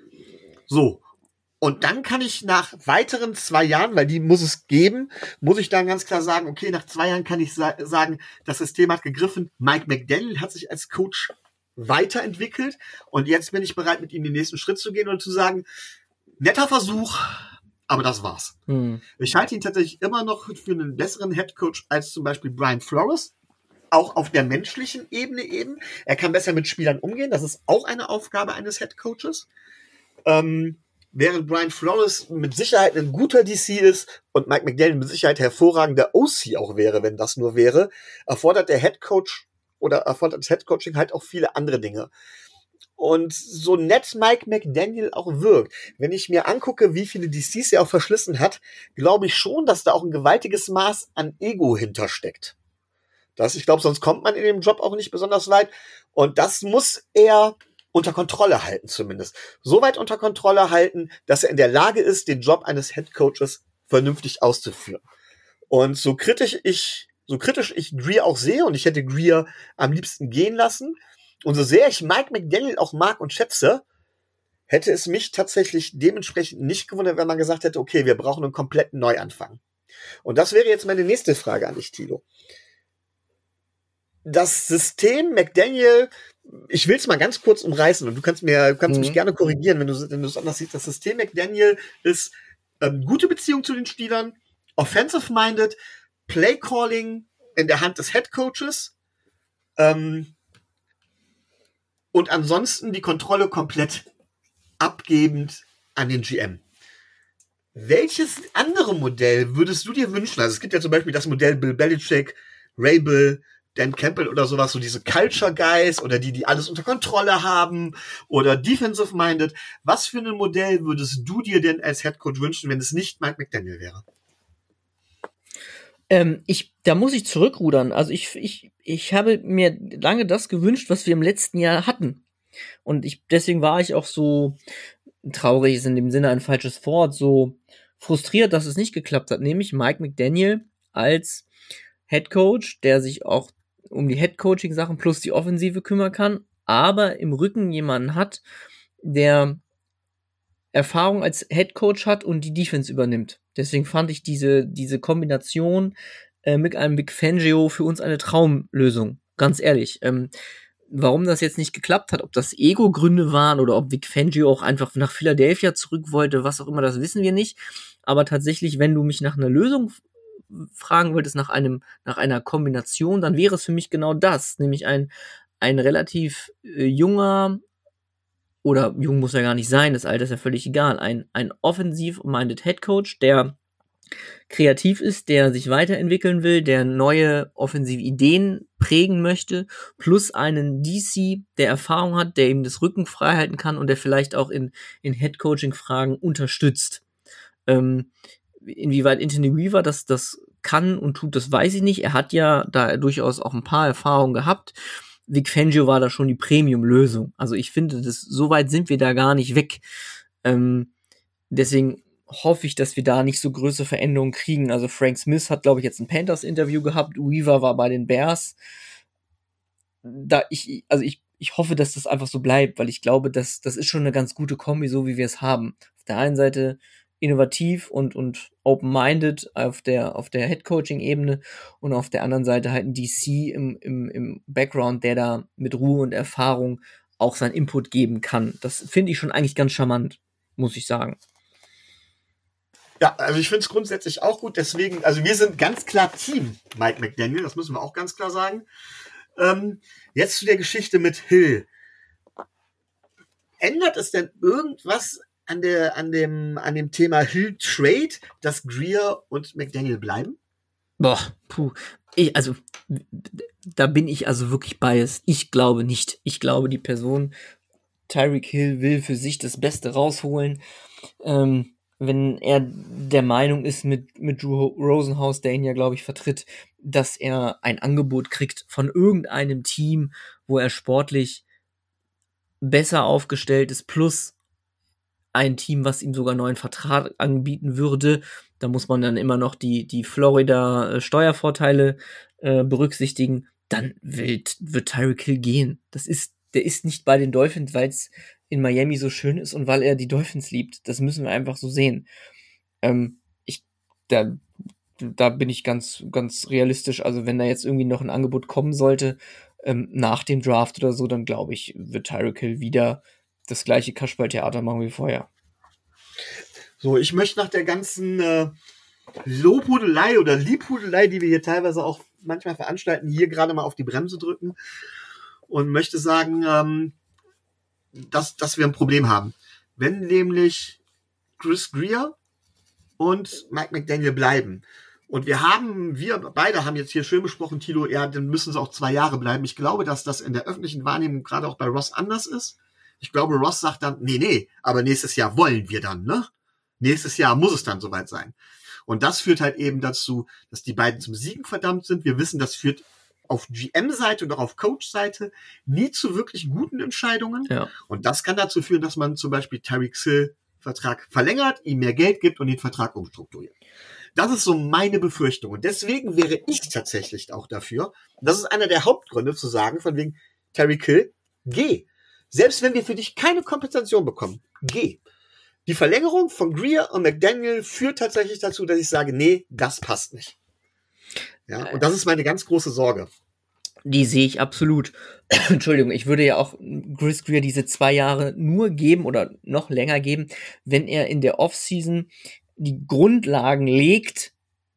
S1: So. Und dann kann ich nach weiteren zwei Jahren, weil die muss es geben, muss ich dann ganz klar sagen, okay, nach zwei Jahren kann ich sa- sagen, das System hat gegriffen. Mike McDaniel hat sich als Coach weiterentwickelt und jetzt bin ich bereit, mit ihm den nächsten Schritt zu gehen und zu sagen, netter Versuch, aber das war's. Hm. Ich halte ihn tatsächlich immer noch für einen besseren Headcoach als zum Beispiel Brian Flores. Auch auf der menschlichen Ebene eben. Er kann besser mit Spielern umgehen. Das ist auch eine Aufgabe eines Headcoaches. Ähm, während Brian Flores mit Sicherheit ein guter D C ist und Mike McDaniel mit Sicherheit hervorragender O C auch wäre, wenn das nur wäre, erfordert der Headcoach oder erfordert das Headcoaching halt auch viele andere Dinge. Und so nett Mike McDaniel auch wirkt, wenn ich mir angucke, wie viele D Cs er auch verschlissen hat, glaube ich schon, dass da auch ein gewaltiges Maß an Ego hintersteckt. Das, ich glaube, sonst kommt man in dem Job auch nicht besonders weit. Und das muss er unter Kontrolle halten zumindest. So weit unter Kontrolle halten, dass er in der Lage ist, den Job eines Headcoaches vernünftig auszuführen. Und so kritisch ich, so kritisch ich Greer auch sehe, und ich hätte Greer am liebsten gehen lassen, und so sehr ich Mike McDaniel auch mag und schätze, hätte es mich tatsächlich dementsprechend nicht gewundert, wenn man gesagt hätte, okay, wir brauchen einen kompletten Neuanfang. Und das wäre jetzt meine nächste Frage an dich, Thilo. Das System McDaniel, ich will es mal ganz kurz umreißen und du kannst mir, du kannst mhm. mich gerne korrigieren, wenn du, wenn du es anders siehst. Das System McDaniel ist ähm, gute Beziehung zu den Spielern, offensive-minded, Play-Calling in der Hand des Head-Coaches ähm, und ansonsten die Kontrolle komplett abgebend an den G M. Welches andere Modell würdest du dir wünschen? Also es gibt ja zum Beispiel das Modell Bill Belichick, Rabel, Dan Campbell oder sowas, so diese Culture Guys oder die, die alles unter Kontrolle haben oder Defensive-Minded. Was für ein Modell würdest du dir denn als Headcoach wünschen, wenn es nicht Mike McDaniel wäre?
S2: Ähm, ich, da muss ich zurückrudern. Also ich, ich, ich habe mir lange das gewünscht, was wir im letzten Jahr hatten. Und ich, deswegen war ich auch so traurig, ist in dem Sinne ein falsches Wort, so frustriert, dass es nicht geklappt hat. Nämlich Mike McDaniel als Headcoach, der sich auch um die Headcoaching-Sachen plus die Offensive kümmern kann, aber im Rücken jemanden hat, der Erfahrung als Headcoach hat und die Defense übernimmt. Deswegen fand ich diese, diese Kombination äh, mit einem Vic Fangio für uns eine Traumlösung. Ganz ehrlich. Ähm, warum das jetzt nicht geklappt hat, ob das Ego-Gründe waren oder ob Vic Fangio auch einfach nach Philadelphia zurück wollte, was auch immer, das wissen wir nicht. Aber tatsächlich, wenn du mich nach einer Lösung fragen wolltest, nach einem, nach einer Kombination, dann wäre es für mich genau das, nämlich ein, ein relativ äh, junger, oder jung muss er gar nicht sein, das Alter ist ja völlig egal, ein, ein offensiv-minded Headcoach, der kreativ ist, der sich weiterentwickeln will, der neue offensive Ideen prägen möchte, plus einen D C, der Erfahrung hat, der ihm das Rücken frei halten kann und der vielleicht auch in, in Headcoaching-Fragen unterstützt. Ähm, inwieweit Anthony Weaver das, das kann und tut, das weiß ich nicht. Er hat ja da durchaus auch ein paar Erfahrungen gehabt. Vic Fangio war da schon die Premium-Lösung. Also ich finde, das, so weit sind wir da gar nicht weg. Ähm, deswegen hoffe ich, dass wir da nicht so größere Veränderungen kriegen. Also Frank Smith hat, glaube ich, jetzt ein Panthers-Interview gehabt. Weaver war bei den Bears. Da ich, also ich, ich hoffe, dass das einfach so bleibt, weil ich glaube, dass das ist schon eine ganz gute Kombi, so wie wir es haben. Auf der einen Seite innovativ und, und open-minded auf der, auf der Head-Coaching-Ebene und auf der anderen Seite halt ein D C im, im, im Background, der da mit Ruhe und Erfahrung auch seinen Input geben kann. Das finde ich schon eigentlich ganz charmant, muss ich sagen.
S1: Ja, also ich finde es grundsätzlich auch gut, deswegen, also wir sind ganz klar Team Mike McDaniel, das müssen wir auch ganz klar sagen. Ähm, jetzt zu der Geschichte mit Hill. Ändert es denn irgendwas an der, an dem, an dem Thema Hill Trade, dass Grier und McDaniel bleiben?
S2: Boah, puh. Ich, also, da bin ich also wirklich biased. Ich glaube nicht. Ich glaube, die Person Tyreek Hill will für sich das Beste rausholen. Ähm, wenn er der Meinung ist mit, mit Drew Rosenhaus, der ihn ja, glaube ich, vertritt, dass er ein Angebot kriegt von irgendeinem Team, wo er sportlich besser aufgestellt ist, plus ein Team, was ihm sogar einen neuen Vertrag anbieten würde. Da muss man dann immer noch die, die Florida-Steuervorteile äh, berücksichtigen. Dann wird, wird Tyreek Hill gehen. Das ist, der ist nicht bei den Dolphins, weil es in Miami so schön ist und weil er die Dolphins liebt. Das müssen wir einfach so sehen. Ähm, ich, da, da bin ich ganz, ganz realistisch. Also wenn da jetzt irgendwie noch ein Angebot kommen sollte, ähm, nach dem Draft oder so, dann glaube ich, wird Tyreek Hill wieder das gleiche Kasperltheater machen wie vorher.
S1: So, ich möchte nach der ganzen äh, Lobhudelei oder Liebhudelei, die wir hier teilweise auch manchmal veranstalten, hier gerade mal auf die Bremse drücken und möchte sagen, ähm, dass, dass wir ein Problem haben. Wenn nämlich Chris Grier und Mike McDaniel bleiben und wir haben, wir beide haben jetzt hier schön besprochen, Thilo, ja, dann müssen sie auch zwei Jahre bleiben. Ich glaube, dass das in der öffentlichen Wahrnehmung gerade auch bei Ross anders ist. Ich glaube, Ross sagt dann, nee, nee, aber nächstes Jahr wollen wir dann, ne? Nächstes Jahr muss es dann soweit sein. Und das führt halt eben dazu, dass die beiden zum Siegen verdammt sind. Wir wissen, das führt auf G M-Seite und auch auf Coach-Seite nie zu wirklich guten Entscheidungen.
S2: Ja.
S1: Und das kann dazu führen, dass man zum Beispiel Tyreek Hill Vertrag verlängert, ihm mehr Geld gibt und den Vertrag umstrukturiert. Das ist so meine Befürchtung. Und deswegen wäre ich tatsächlich auch dafür, das ist einer der Hauptgründe zu sagen, von wegen Tyreek Hill, geh. Selbst wenn wir für dich keine Kompensation bekommen, geh. Die Verlängerung von Greer und McDaniel führt tatsächlich dazu, dass ich sage, nee, das passt nicht. Ja, und das ist meine ganz große Sorge.
S2: Die sehe ich absolut. Entschuldigung, ich würde ja auch Chris Greer diese zwei Jahre nur geben oder noch länger geben, wenn er in der Offseason die Grundlagen legt,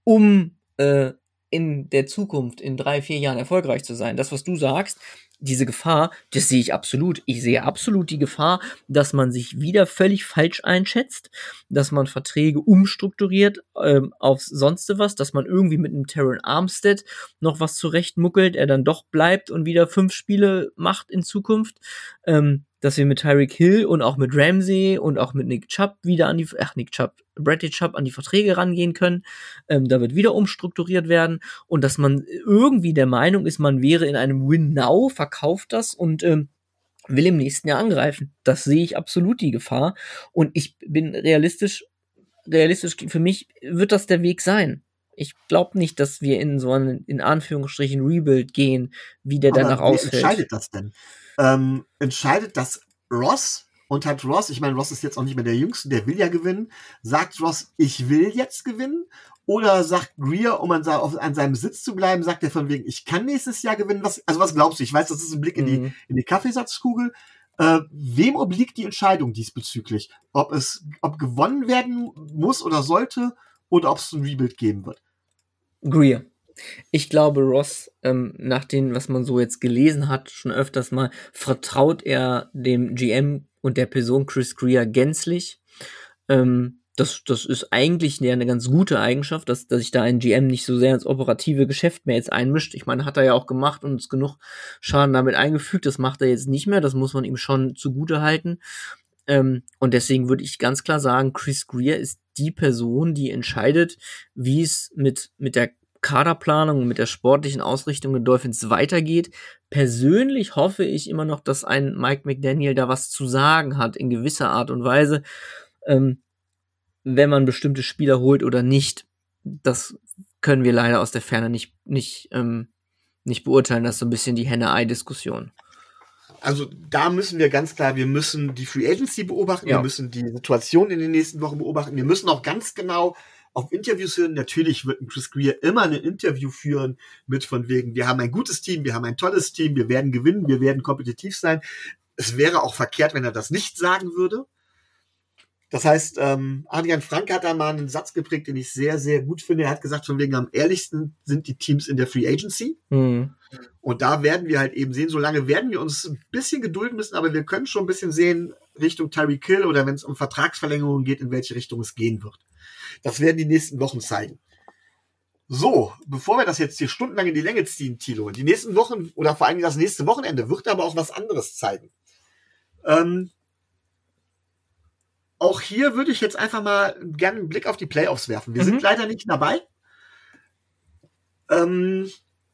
S2: um äh, in der Zukunft, in drei, vier Jahren erfolgreich zu sein. Das, was du sagst, diese Gefahr, das sehe ich absolut. Ich sehe absolut die Gefahr, dass man sich wieder völlig falsch einschätzt, dass man Verträge umstrukturiert ähm, auf sonst was, dass man irgendwie mit einem Terron Armstead noch was zurechtmuckelt, er dann doch bleibt und wieder fünf Spiele macht in Zukunft. Ähm, dass wir mit Tyreek Hill und auch mit Ramsey und auch mit Nick Chubb wieder an die, ach Nick Chubb, Bradley Chubb an die Verträge rangehen können. Ähm, da wird wieder umstrukturiert werden und dass man irgendwie der Meinung ist, man wäre in einem Win-Now, verkauft das und ähm, will im nächsten Jahr angreifen. Das sehe ich absolut die Gefahr und ich bin realistisch, realistisch für mich wird das der Weg sein. Ich glaube nicht, dass wir in so einen, in Anführungsstrichen, Rebuild gehen, wie der
S1: Aber
S2: danach
S1: wer
S2: ausfällt.
S1: entscheidet das denn? Ähm, entscheidet das Ross? Und hat Ross, ich meine, Ross ist jetzt auch nicht mehr der Jüngste, der will ja gewinnen. Sagt Ross, ich will jetzt gewinnen? Oder sagt Greer, um an, auf, an seinem Sitz zu bleiben, sagt er von wegen, ich kann nächstes Jahr gewinnen? Was, also was glaubst du? Ich weiß, das ist ein Blick in die,
S2: Mhm.
S1: in die Kaffeesatzkugel. Äh, wem obliegt die Entscheidung diesbezüglich? Ob es, ob gewonnen werden muss oder sollte oder ob es ein Rebuild geben wird?
S2: Greer. Ich glaube, Ross, ähm, nach dem, was man so jetzt gelesen hat, schon öfters mal, vertraut er dem G M und der Person Chris Greer gänzlich. Ähm, das, das ist eigentlich ja eine ganz gute Eigenschaft, dass, dass sich da ein G M nicht so sehr ins operative Geschäft mehr jetzt einmischt. Ich meine, hat er ja auch gemacht und uns genug Schaden damit eingefügt. Das macht er jetzt nicht mehr. Das muss man ihm schon zugute halten. Ähm, und deswegen würde ich ganz klar sagen, Chris Greer ist die Person, die entscheidet, wie es mit, mit der Kaderplanung und mit der sportlichen Ausrichtung der Dolphins weitergeht. Persönlich hoffe ich immer noch, dass ein Mike McDaniel da was zu sagen hat, in gewisser Art und Weise, ähm, wenn man bestimmte Spieler holt oder nicht. Das können wir leider aus der Ferne nicht, nicht, ähm, nicht beurteilen. Das ist so ein bisschen die Henne-Ei-Diskussion.
S1: Also da müssen wir ganz klar, wir müssen die Free Agency beobachten,
S2: Ja.
S1: wir müssen die Situation in den nächsten Wochen beobachten, wir müssen auch ganz genau auf Interviews hören. Natürlich wird ein Chris Greer immer ein Interview führen mit von wegen, wir haben ein gutes Team, wir haben ein tolles Team, wir werden gewinnen, wir werden kompetitiv sein. Es wäre auch verkehrt, wenn er das nicht sagen würde. Das heißt, ähm, Adrian Frank hat da mal einen Satz geprägt, den ich sehr, sehr gut finde. Er hat gesagt, von wegen am ehrlichsten sind die Teams in der Free Agency.
S2: Mhm.
S1: Und da werden wir halt eben sehen, solange werden wir uns ein bisschen gedulden müssen, aber wir können schon ein bisschen sehen Richtung Tyreek Hill oder wenn es um Vertragsverlängerungen geht, in welche Richtung es gehen wird. Das werden die nächsten Wochen zeigen. So, bevor wir das jetzt hier stundenlang in die Länge ziehen, Thilo, die nächsten Wochen oder vor allem das nächste Wochenende wird aber auch was anderes zeigen. Ähm, auch hier würde ich jetzt einfach mal gerne einen Blick auf die Playoffs werfen. Wir
S2: Mhm.
S1: sind leider nicht dabei. Ähm,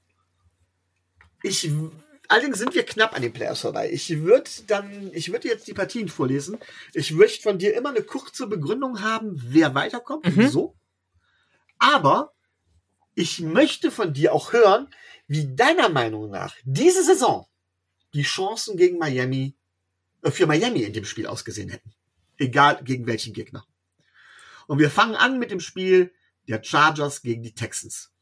S1: ich, allerdings sind wir knapp an den Playoffs vorbei. Ich würde dann, ich würde jetzt die Partien vorlesen. Ich möchte von dir immer eine kurze Begründung haben, wer weiterkommt,
S2: Mhm.
S1: wieso. Aber ich möchte von dir auch hören, wie deiner Meinung nach diese Saison die Chancen gegen Miami, äh, für Miami in dem Spiel ausgesehen hätten. Egal gegen welchen Gegner. Und wir fangen an mit dem Spiel der Chargers gegen die Texans.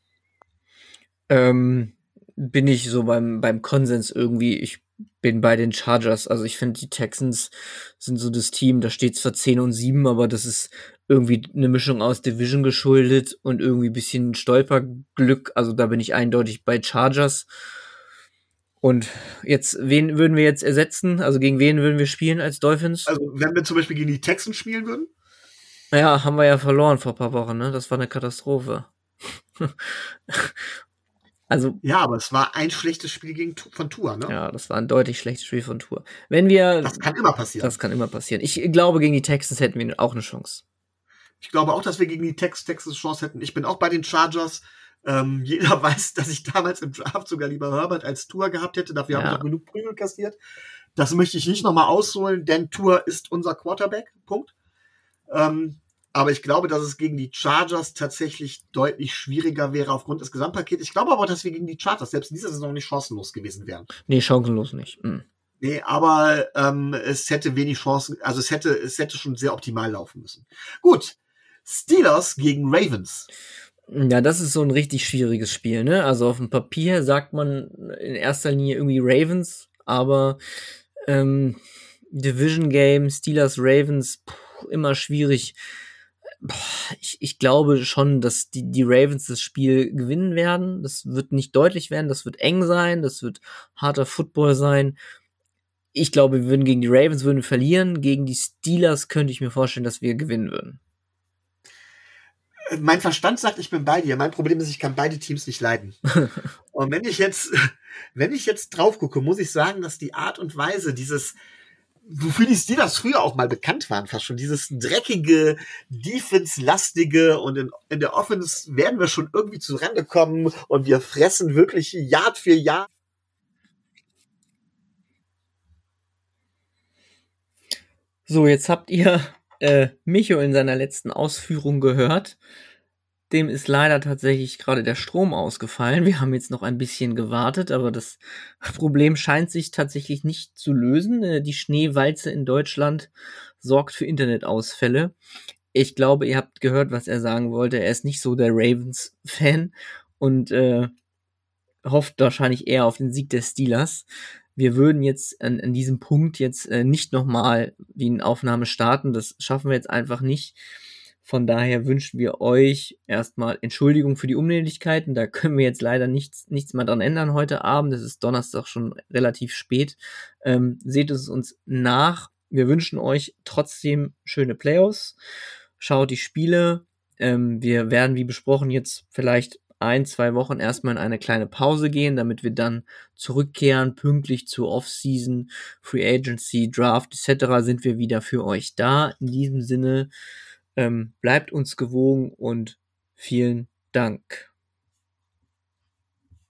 S2: Ähm, bin ich so beim, beim Konsens irgendwie, ich bin bei den Chargers. Also ich finde, die Texans sind so das Team, da steht zwar zehn und sieben, aber das ist irgendwie eine Mischung aus Division geschuldet und irgendwie ein bisschen Stolperglück. Also da bin ich eindeutig bei Chargers. Und jetzt, wen würden wir jetzt ersetzen? Also gegen wen würden wir spielen als Dolphins?
S1: Also wenn wir zum Beispiel gegen die Texans spielen würden,
S2: Ja, haben wir ja verloren vor ein paar Wochen, ne? Das war eine Katastrophe. Also,
S1: ja, aber es war ein schlechtes Spiel gegen, Tu- von Tua, ne?
S2: ja, das war ein deutlich schlechtes Spiel von Tour. Wenn wir,
S1: Das kann immer passieren.
S2: das kann immer passieren. Ich glaube, gegen die Texans hätten wir auch eine Chance.
S1: Ich glaube auch, dass wir gegen die Tex Texans Chance hätten. Ich bin auch bei den Chargers. Ähm, jeder weiß, dass ich damals im Draft sogar lieber Herbert als Tua gehabt hätte. Dafür habe
S2: Ja.
S1: ich auch genug Prügel kassiert. Das möchte ich nicht nochmal ausholen, denn Tua ist unser Quarterback. Punkt. Ähm, aber ich glaube, dass es gegen die Chargers tatsächlich deutlich schwieriger wäre aufgrund des Gesamtpakets. Ich glaube aber, dass wir gegen die Chargers selbst in dieser Saison nicht chancenlos gewesen wären.
S2: Nee, chancenlos nicht. Mhm.
S1: Nee, aber ähm, es hätte wenig Chancen, also es hätte, es hätte schon sehr optimal laufen müssen. Gut, Steelers gegen Ravens.
S2: Ja, das ist so ein richtig schwieriges Spiel, ne? Also auf dem Papier sagt man in erster Linie irgendwie Ravens, aber ähm, Division Game, Steelers, Ravens, puh, immer schwierig. Boah, ich, ich glaube schon, dass die, die Ravens das Spiel gewinnen werden. Das wird nicht deutlich werden, das wird eng sein, das wird harter Football sein. Ich glaube, wir würden gegen die Ravens würden wir verlieren. Gegen die Steelers könnte ich mir vorstellen, dass wir gewinnen würden.
S1: Mein Verstand sagt, ich bin bei dir. Mein Problem ist, ich kann beide Teams nicht leiden. Und wenn ich jetzt, wenn ich jetzt drauf gucke, muss ich sagen, dass die Art und Weise, dieses, wofür die Steelers früher auch mal bekannt waren, fast schon, dieses dreckige, Defense-lastige und in, in der Offense werden wir schon irgendwie zurande kommen und wir fressen wirklich Yard für Yard.
S2: So, jetzt habt ihr äh, Micho in seiner letzten Ausführung gehört. Dem ist leider tatsächlich gerade der Strom ausgefallen. Wir haben jetzt noch ein bisschen gewartet, aber das Problem scheint sich tatsächlich nicht zu lösen. Äh, die Schneewalze in Deutschland sorgt für Internetausfälle. Ich glaube, ihr habt gehört, was er sagen wollte. Er ist nicht so der Ravens-Fan und äh, hofft wahrscheinlich eher auf den Sieg der Steelers. Wir würden jetzt an, an diesem Punkt jetzt äh, nicht nochmal die Aufnahme starten. Das schaffen wir jetzt einfach nicht. Von daher wünschen wir euch erstmal Entschuldigung für die Ungnädigkeiten. Da können wir jetzt leider nichts, nichts mehr dran ändern heute Abend. Es ist Donnerstag schon relativ spät. Ähm, seht es uns nach. Wir wünschen euch trotzdem schöne Playoffs. Schaut die Spiele. Ähm, wir werden, wie besprochen, jetzt vielleicht ein, zwei Wochen erstmal in eine kleine Pause gehen, damit wir dann zurückkehren, pünktlich zur Offseason, Free Agency, Draft et cetera sind wir wieder für euch da. In diesem Sinne, ähm, bleibt uns gewogen und vielen Dank.